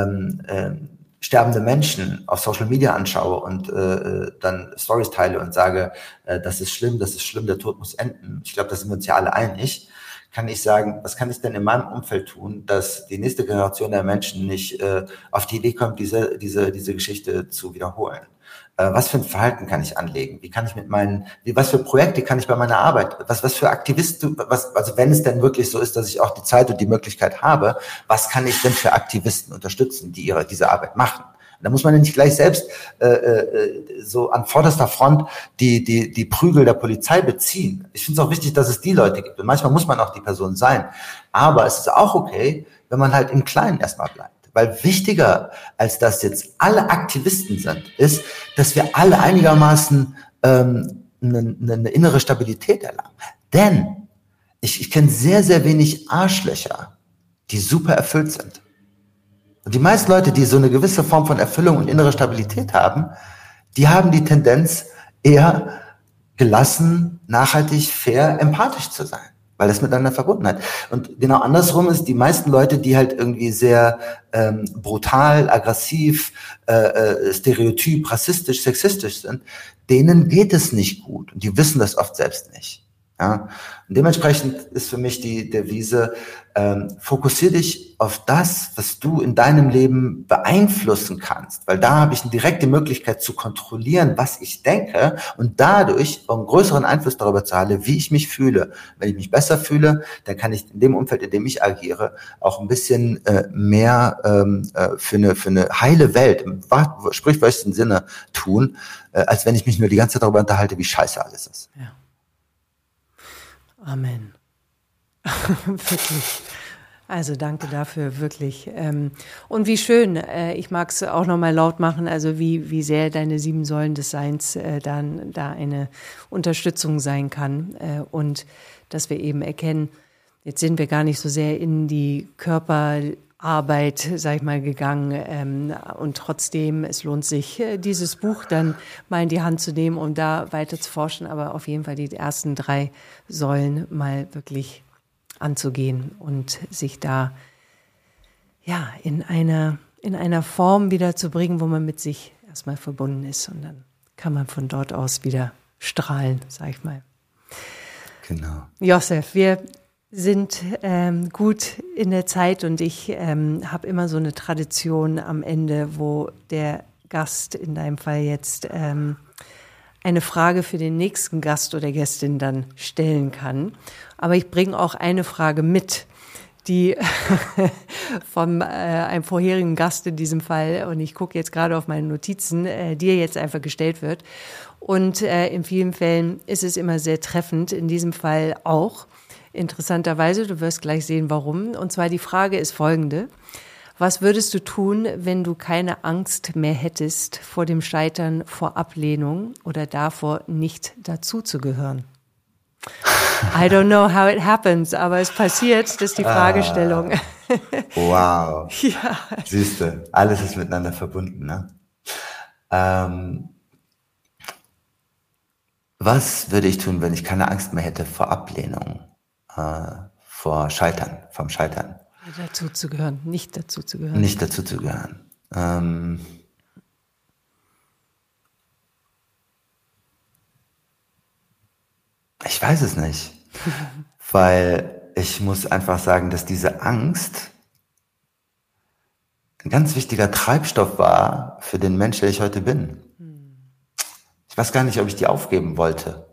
sterbende Menschen auf Social Media anschaue und dann Stories teile und sage, das ist schlimm, der Tod muss enden. Ich glaube, da sind wir uns ja alle einig. Kann ich sagen, was kann ich denn in meinem Umfeld tun, dass die nächste Generation der Menschen nicht auf die Idee kommt, diese Geschichte zu wiederholen? Was für ein Verhalten kann ich anlegen? Wie kann ich was für Projekte kann ich bei meiner Arbeit, was für Aktivisten, also wenn es denn wirklich so ist, dass ich auch die Zeit und die Möglichkeit habe, was kann ich denn für Aktivisten unterstützen, die diese Arbeit machen? Da muss man ja nicht gleich selbst so an vorderster Front die Prügel der Polizei beziehen. Ich finde es auch wichtig, dass es die Leute gibt. Und manchmal muss man auch die Person sein. Aber es ist auch okay, wenn man halt im Kleinen erstmal bleibt. Weil wichtiger, als dass jetzt alle Aktivisten sind, ist, dass wir alle einigermaßen eine innere Stabilität erlangen. Denn ich kenne sehr, sehr wenig Arschlöcher, die super erfüllt sind. Und die meisten Leute, die so eine gewisse Form von Erfüllung und innere Stabilität haben, die haben die Tendenz, eher gelassen, nachhaltig, fair, empathisch zu sein, weil das miteinander verbunden hat. Und genau andersrum ist, die meisten Leute, die halt irgendwie sehr brutal, aggressiv, stereotyp, rassistisch, sexistisch sind, denen geht es nicht gut. Und die wissen das oft selbst nicht. Ja? Und dementsprechend ist für mich die Devise, fokussier dich auf das, was du in deinem Leben beeinflussen kannst, weil da habe ich eine direkte Möglichkeit zu kontrollieren, was ich denke und dadurch auch einen größeren Einfluss darüber zu haben, wie ich mich fühle. Wenn ich mich besser fühle, dann kann ich in dem Umfeld, in dem ich agiere, auch ein bisschen mehr für eine heile Welt, im sprichwörtlichen Sinne tun, als wenn ich mich nur die ganze Zeit darüber unterhalte, wie scheiße alles ist. Ja. Amen. Wirklich. Also danke dafür, wirklich. Und wie schön, ich mag es auch nochmal laut machen, also wie sehr deine 7 Säulen des Seins dann da eine Unterstützung sein kann. Und dass wir eben erkennen, jetzt sind wir gar nicht so sehr in die Körperarbeit, sag ich mal, gegangen. Und trotzdem, es lohnt sich, dieses Buch dann mal in die Hand zu nehmen, um da weiter zu forschen. Aber auf jeden Fall die ersten 3 Säulen mal wirklich anzugehen und sich da ja in einer Form wieder zu bringen, wo man mit sich erstmal verbunden ist. Und dann kann man von dort aus wieder strahlen, sag ich mal. Genau. Josef, wir sind gut in der Zeit und ich habe immer so eine Tradition am Ende, wo der Gast, in deinem Fall jetzt, eine Frage für den nächsten Gast oder Gästin dann stellen kann. Aber ich bringe auch eine Frage mit, die von einem vorherigen Gast in diesem Fall, und ich gucke jetzt gerade auf meine Notizen, dir jetzt einfach gestellt wird. Und in vielen Fällen ist es immer sehr treffend, in diesem Fall auch. Interessanterweise, du wirst gleich sehen, warum. Und zwar die Frage ist folgende. Was würdest du tun, wenn du keine Angst mehr hättest vor dem Scheitern, vor Ablehnung oder davor, nicht dazuzugehören? I don't know how it happens, aber es passiert, das ist die Fragestellung. Wow. Ja. Siehste, alles ist miteinander verbunden, ne? Was würde ich tun, wenn ich keine Angst mehr hätte vor Ablehnung, vom Scheitern? Dazu zu gehören, nicht dazu zu gehören. Nicht dazu zu gehören. Ich weiß es nicht, weil ich muss einfach sagen, dass diese Angst ein ganz wichtiger Treibstoff war für den Mensch, der ich heute bin. Ich weiß gar nicht, ob ich die aufgeben wollte.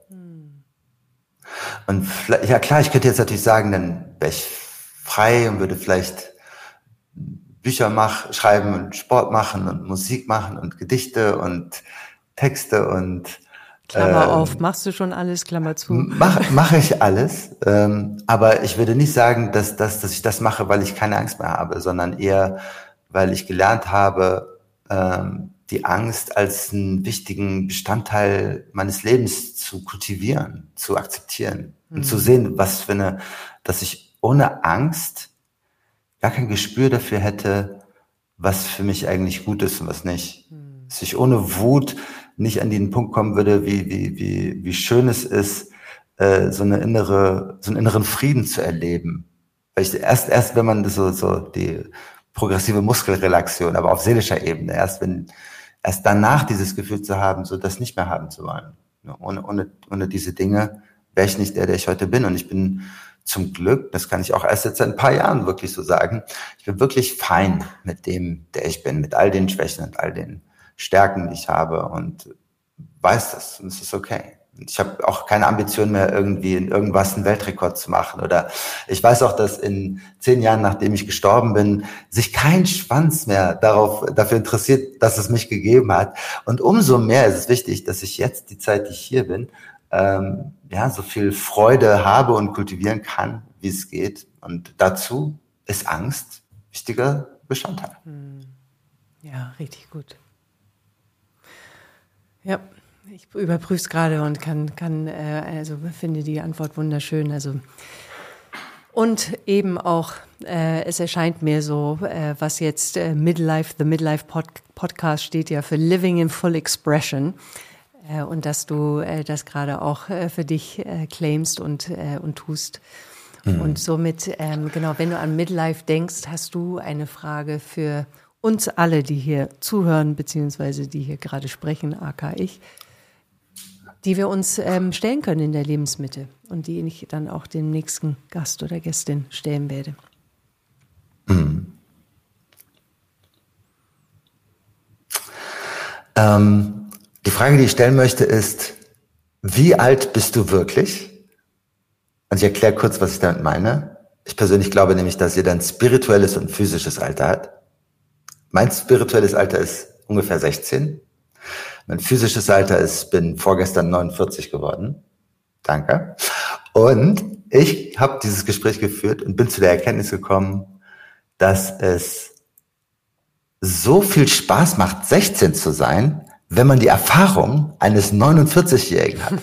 Und ja klar, ich könnte jetzt natürlich sagen, dann wäre ich frei und würde vielleicht Bücher schreiben und Sport machen und Musik machen und Gedichte und Texte und Klammer auf, machst du schon alles, Klammer zu? Mache ich alles, aber ich würde nicht sagen, dass ich das mache, weil ich keine Angst mehr habe, sondern eher, weil ich gelernt habe, die Angst als einen wichtigen Bestandteil meines Lebens zu kultivieren, zu akzeptieren und zu sehen, dass ich ohne Angst gar kein Gespür dafür hätte, was für mich eigentlich gut ist und was nicht. Dass ich ohne Wut nicht an den Punkt kommen würde, wie schön es ist, so einen inneren Frieden zu erleben. Weil ich erst wenn man das so die progressive Muskelrelaxion, aber auf seelischer Ebene, erst danach dieses Gefühl zu haben, so das nicht mehr haben zu wollen. Ohne diese Dinge wäre ich nicht der ich heute bin. Und ich bin zum Glück, das kann ich auch erst jetzt seit ein paar Jahren wirklich so sagen, ich bin wirklich fein mit dem, der ich bin, mit all den Schwächen und all den Stärken, die ich habe und weiß das und es ist okay. Und ich habe auch keine Ambition mehr, irgendwie in irgendwas einen Weltrekord zu machen. Oder ich weiß auch, dass in 10 Jahren, nachdem ich gestorben bin, sich kein Schwanz mehr dafür interessiert, dass es mich gegeben hat. Und umso mehr ist es wichtig, dass ich jetzt die Zeit, die ich hier bin, so viel Freude habe und kultivieren kann, wie es geht. Und dazu ist Angst wichtiger Bestandteil. Ja, richtig gut. Ja, ich überprüfe es gerade und finde die Antwort wunderschön. Und eben auch, es erscheint mir so, was jetzt The Midlife Podcast steht ja für Living in Full Expression. Und dass du das gerade auch für dich claimst und tust. Und somit, wenn du an Midlife denkst, hast du eine Frage für uns alle, die hier zuhören, beziehungsweise die hier gerade sprechen, aka ich, die wir uns stellen können in der Lebensmitte und die ich dann auch dem nächsten Gast oder Gästin stellen werde. Die Frage, die ich stellen möchte, ist, wie alt bist du wirklich? Und ich erkläre kurz, was ich damit meine. Ich persönlich glaube nämlich, dass jeder ein spirituelles und physisches Alter hat. Mein spirituelles Alter ist ungefähr 16. Mein physisches Alter ist, bin vorgestern 49 geworden. Danke. Und ich habe dieses Gespräch geführt und bin zu der Erkenntnis gekommen, dass es so viel Spaß macht, 16 zu sein, wenn man die Erfahrung eines 49-Jährigen hat.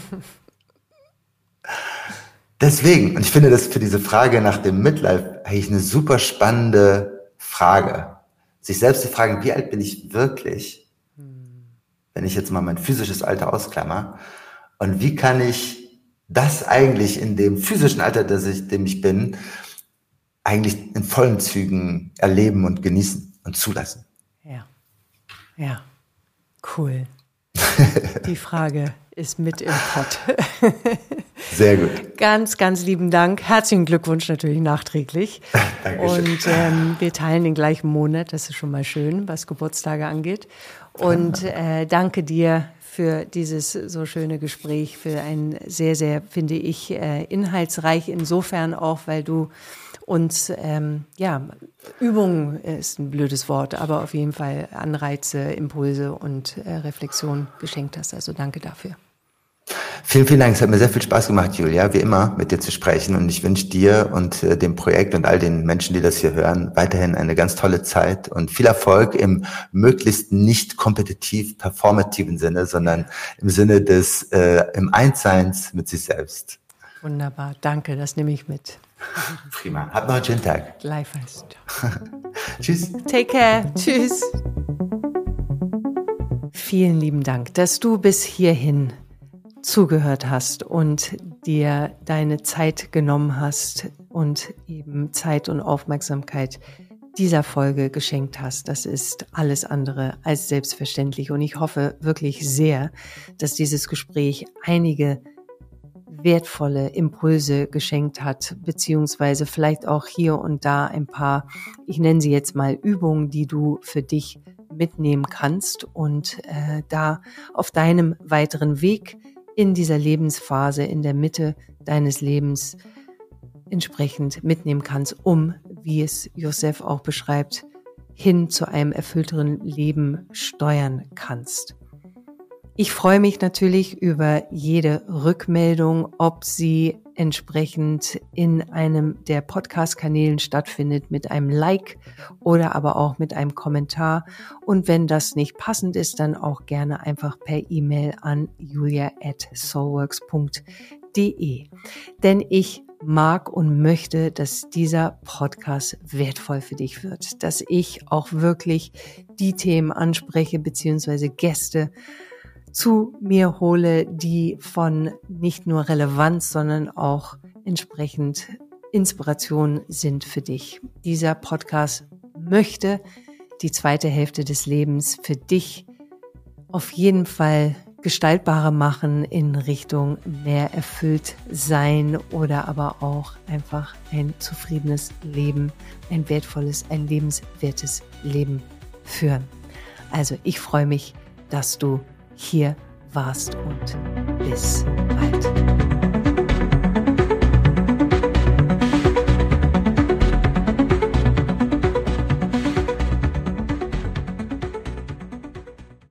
Deswegen, und ich finde das für diese Frage nach dem Midlife eigentlich eine super spannende Frage. Sich selbst zu fragen, wie alt bin ich wirklich, wenn ich jetzt mal mein physisches Alter ausklammer, und wie kann ich das eigentlich in dem physischen Alter, dem ich bin, eigentlich in vollen Zügen erleben und genießen und zulassen. Ja, cool. Die Frage ist mit im Pott. Sehr gut. Ganz, ganz lieben Dank. Herzlichen Glückwunsch natürlich nachträglich. Dankeschön. Und wir teilen den gleichen Monat, das ist schon mal schön, was Geburtstage angeht. Und danke dir für dieses so schöne Gespräch, für ein sehr, sehr, finde ich, inhaltsreich insofern auch, weil du uns, Übung ist ein blödes Wort, aber auf jeden Fall Anreize, Impulse und Reflexion geschenkt hast. Also danke dafür. Vielen, vielen Dank. Es hat mir sehr viel Spaß gemacht, Julia, wie immer mit dir zu sprechen. Und ich wünsche dir und dem Projekt und all den Menschen, die das hier hören, weiterhin eine ganz tolle Zeit und viel Erfolg im möglichst nicht kompetitiv performativen Sinne, sondern im Sinne des im Einsseins mit sich selbst. Wunderbar. Danke, das nehme ich mit. Prima. Habt noch einen schönen Tag. Gleichfalls. Tschüss. Take care. Tschüss. Vielen lieben Dank, dass du bis hierhin zugehört hast und dir deine Zeit genommen hast und eben Zeit und Aufmerksamkeit dieser Folge geschenkt hast. Das ist alles andere als selbstverständlich und ich hoffe wirklich sehr, dass dieses Gespräch einige wertvolle Impulse geschenkt hat, beziehungsweise vielleicht auch hier und da ein paar, ich nenne sie jetzt mal Übungen, die du für dich mitnehmen kannst und da auf deinem weiteren Weg in dieser Lebensphase, in der Mitte deines Lebens entsprechend mitnehmen kannst, um, wie es Joseph auch beschreibt, hin zu einem erfüllteren Leben steuern kannst. Ich freue mich natürlich über jede Rückmeldung, ob sie entsprechend in einem der Podcast-Kanälen stattfindet mit einem Like oder aber auch mit einem Kommentar. Und wenn das nicht passend ist, dann auch gerne einfach per E-Mail an julia@soulworks.de. Denn ich mag und möchte, dass dieser Podcast wertvoll für dich wird, dass ich auch wirklich die Themen anspreche beziehungsweise Gäste zu mir hole, die von nicht nur Relevanz, sondern auch entsprechend Inspiration sind für dich. Dieser Podcast möchte die zweite Hälfte des Lebens für dich auf jeden Fall gestaltbarer machen in Richtung mehr erfüllt sein oder aber auch einfach ein zufriedenes Leben, ein wertvolles, ein lebenswertes Leben führen. Also ich freue mich, dass du hier warst und bis bald.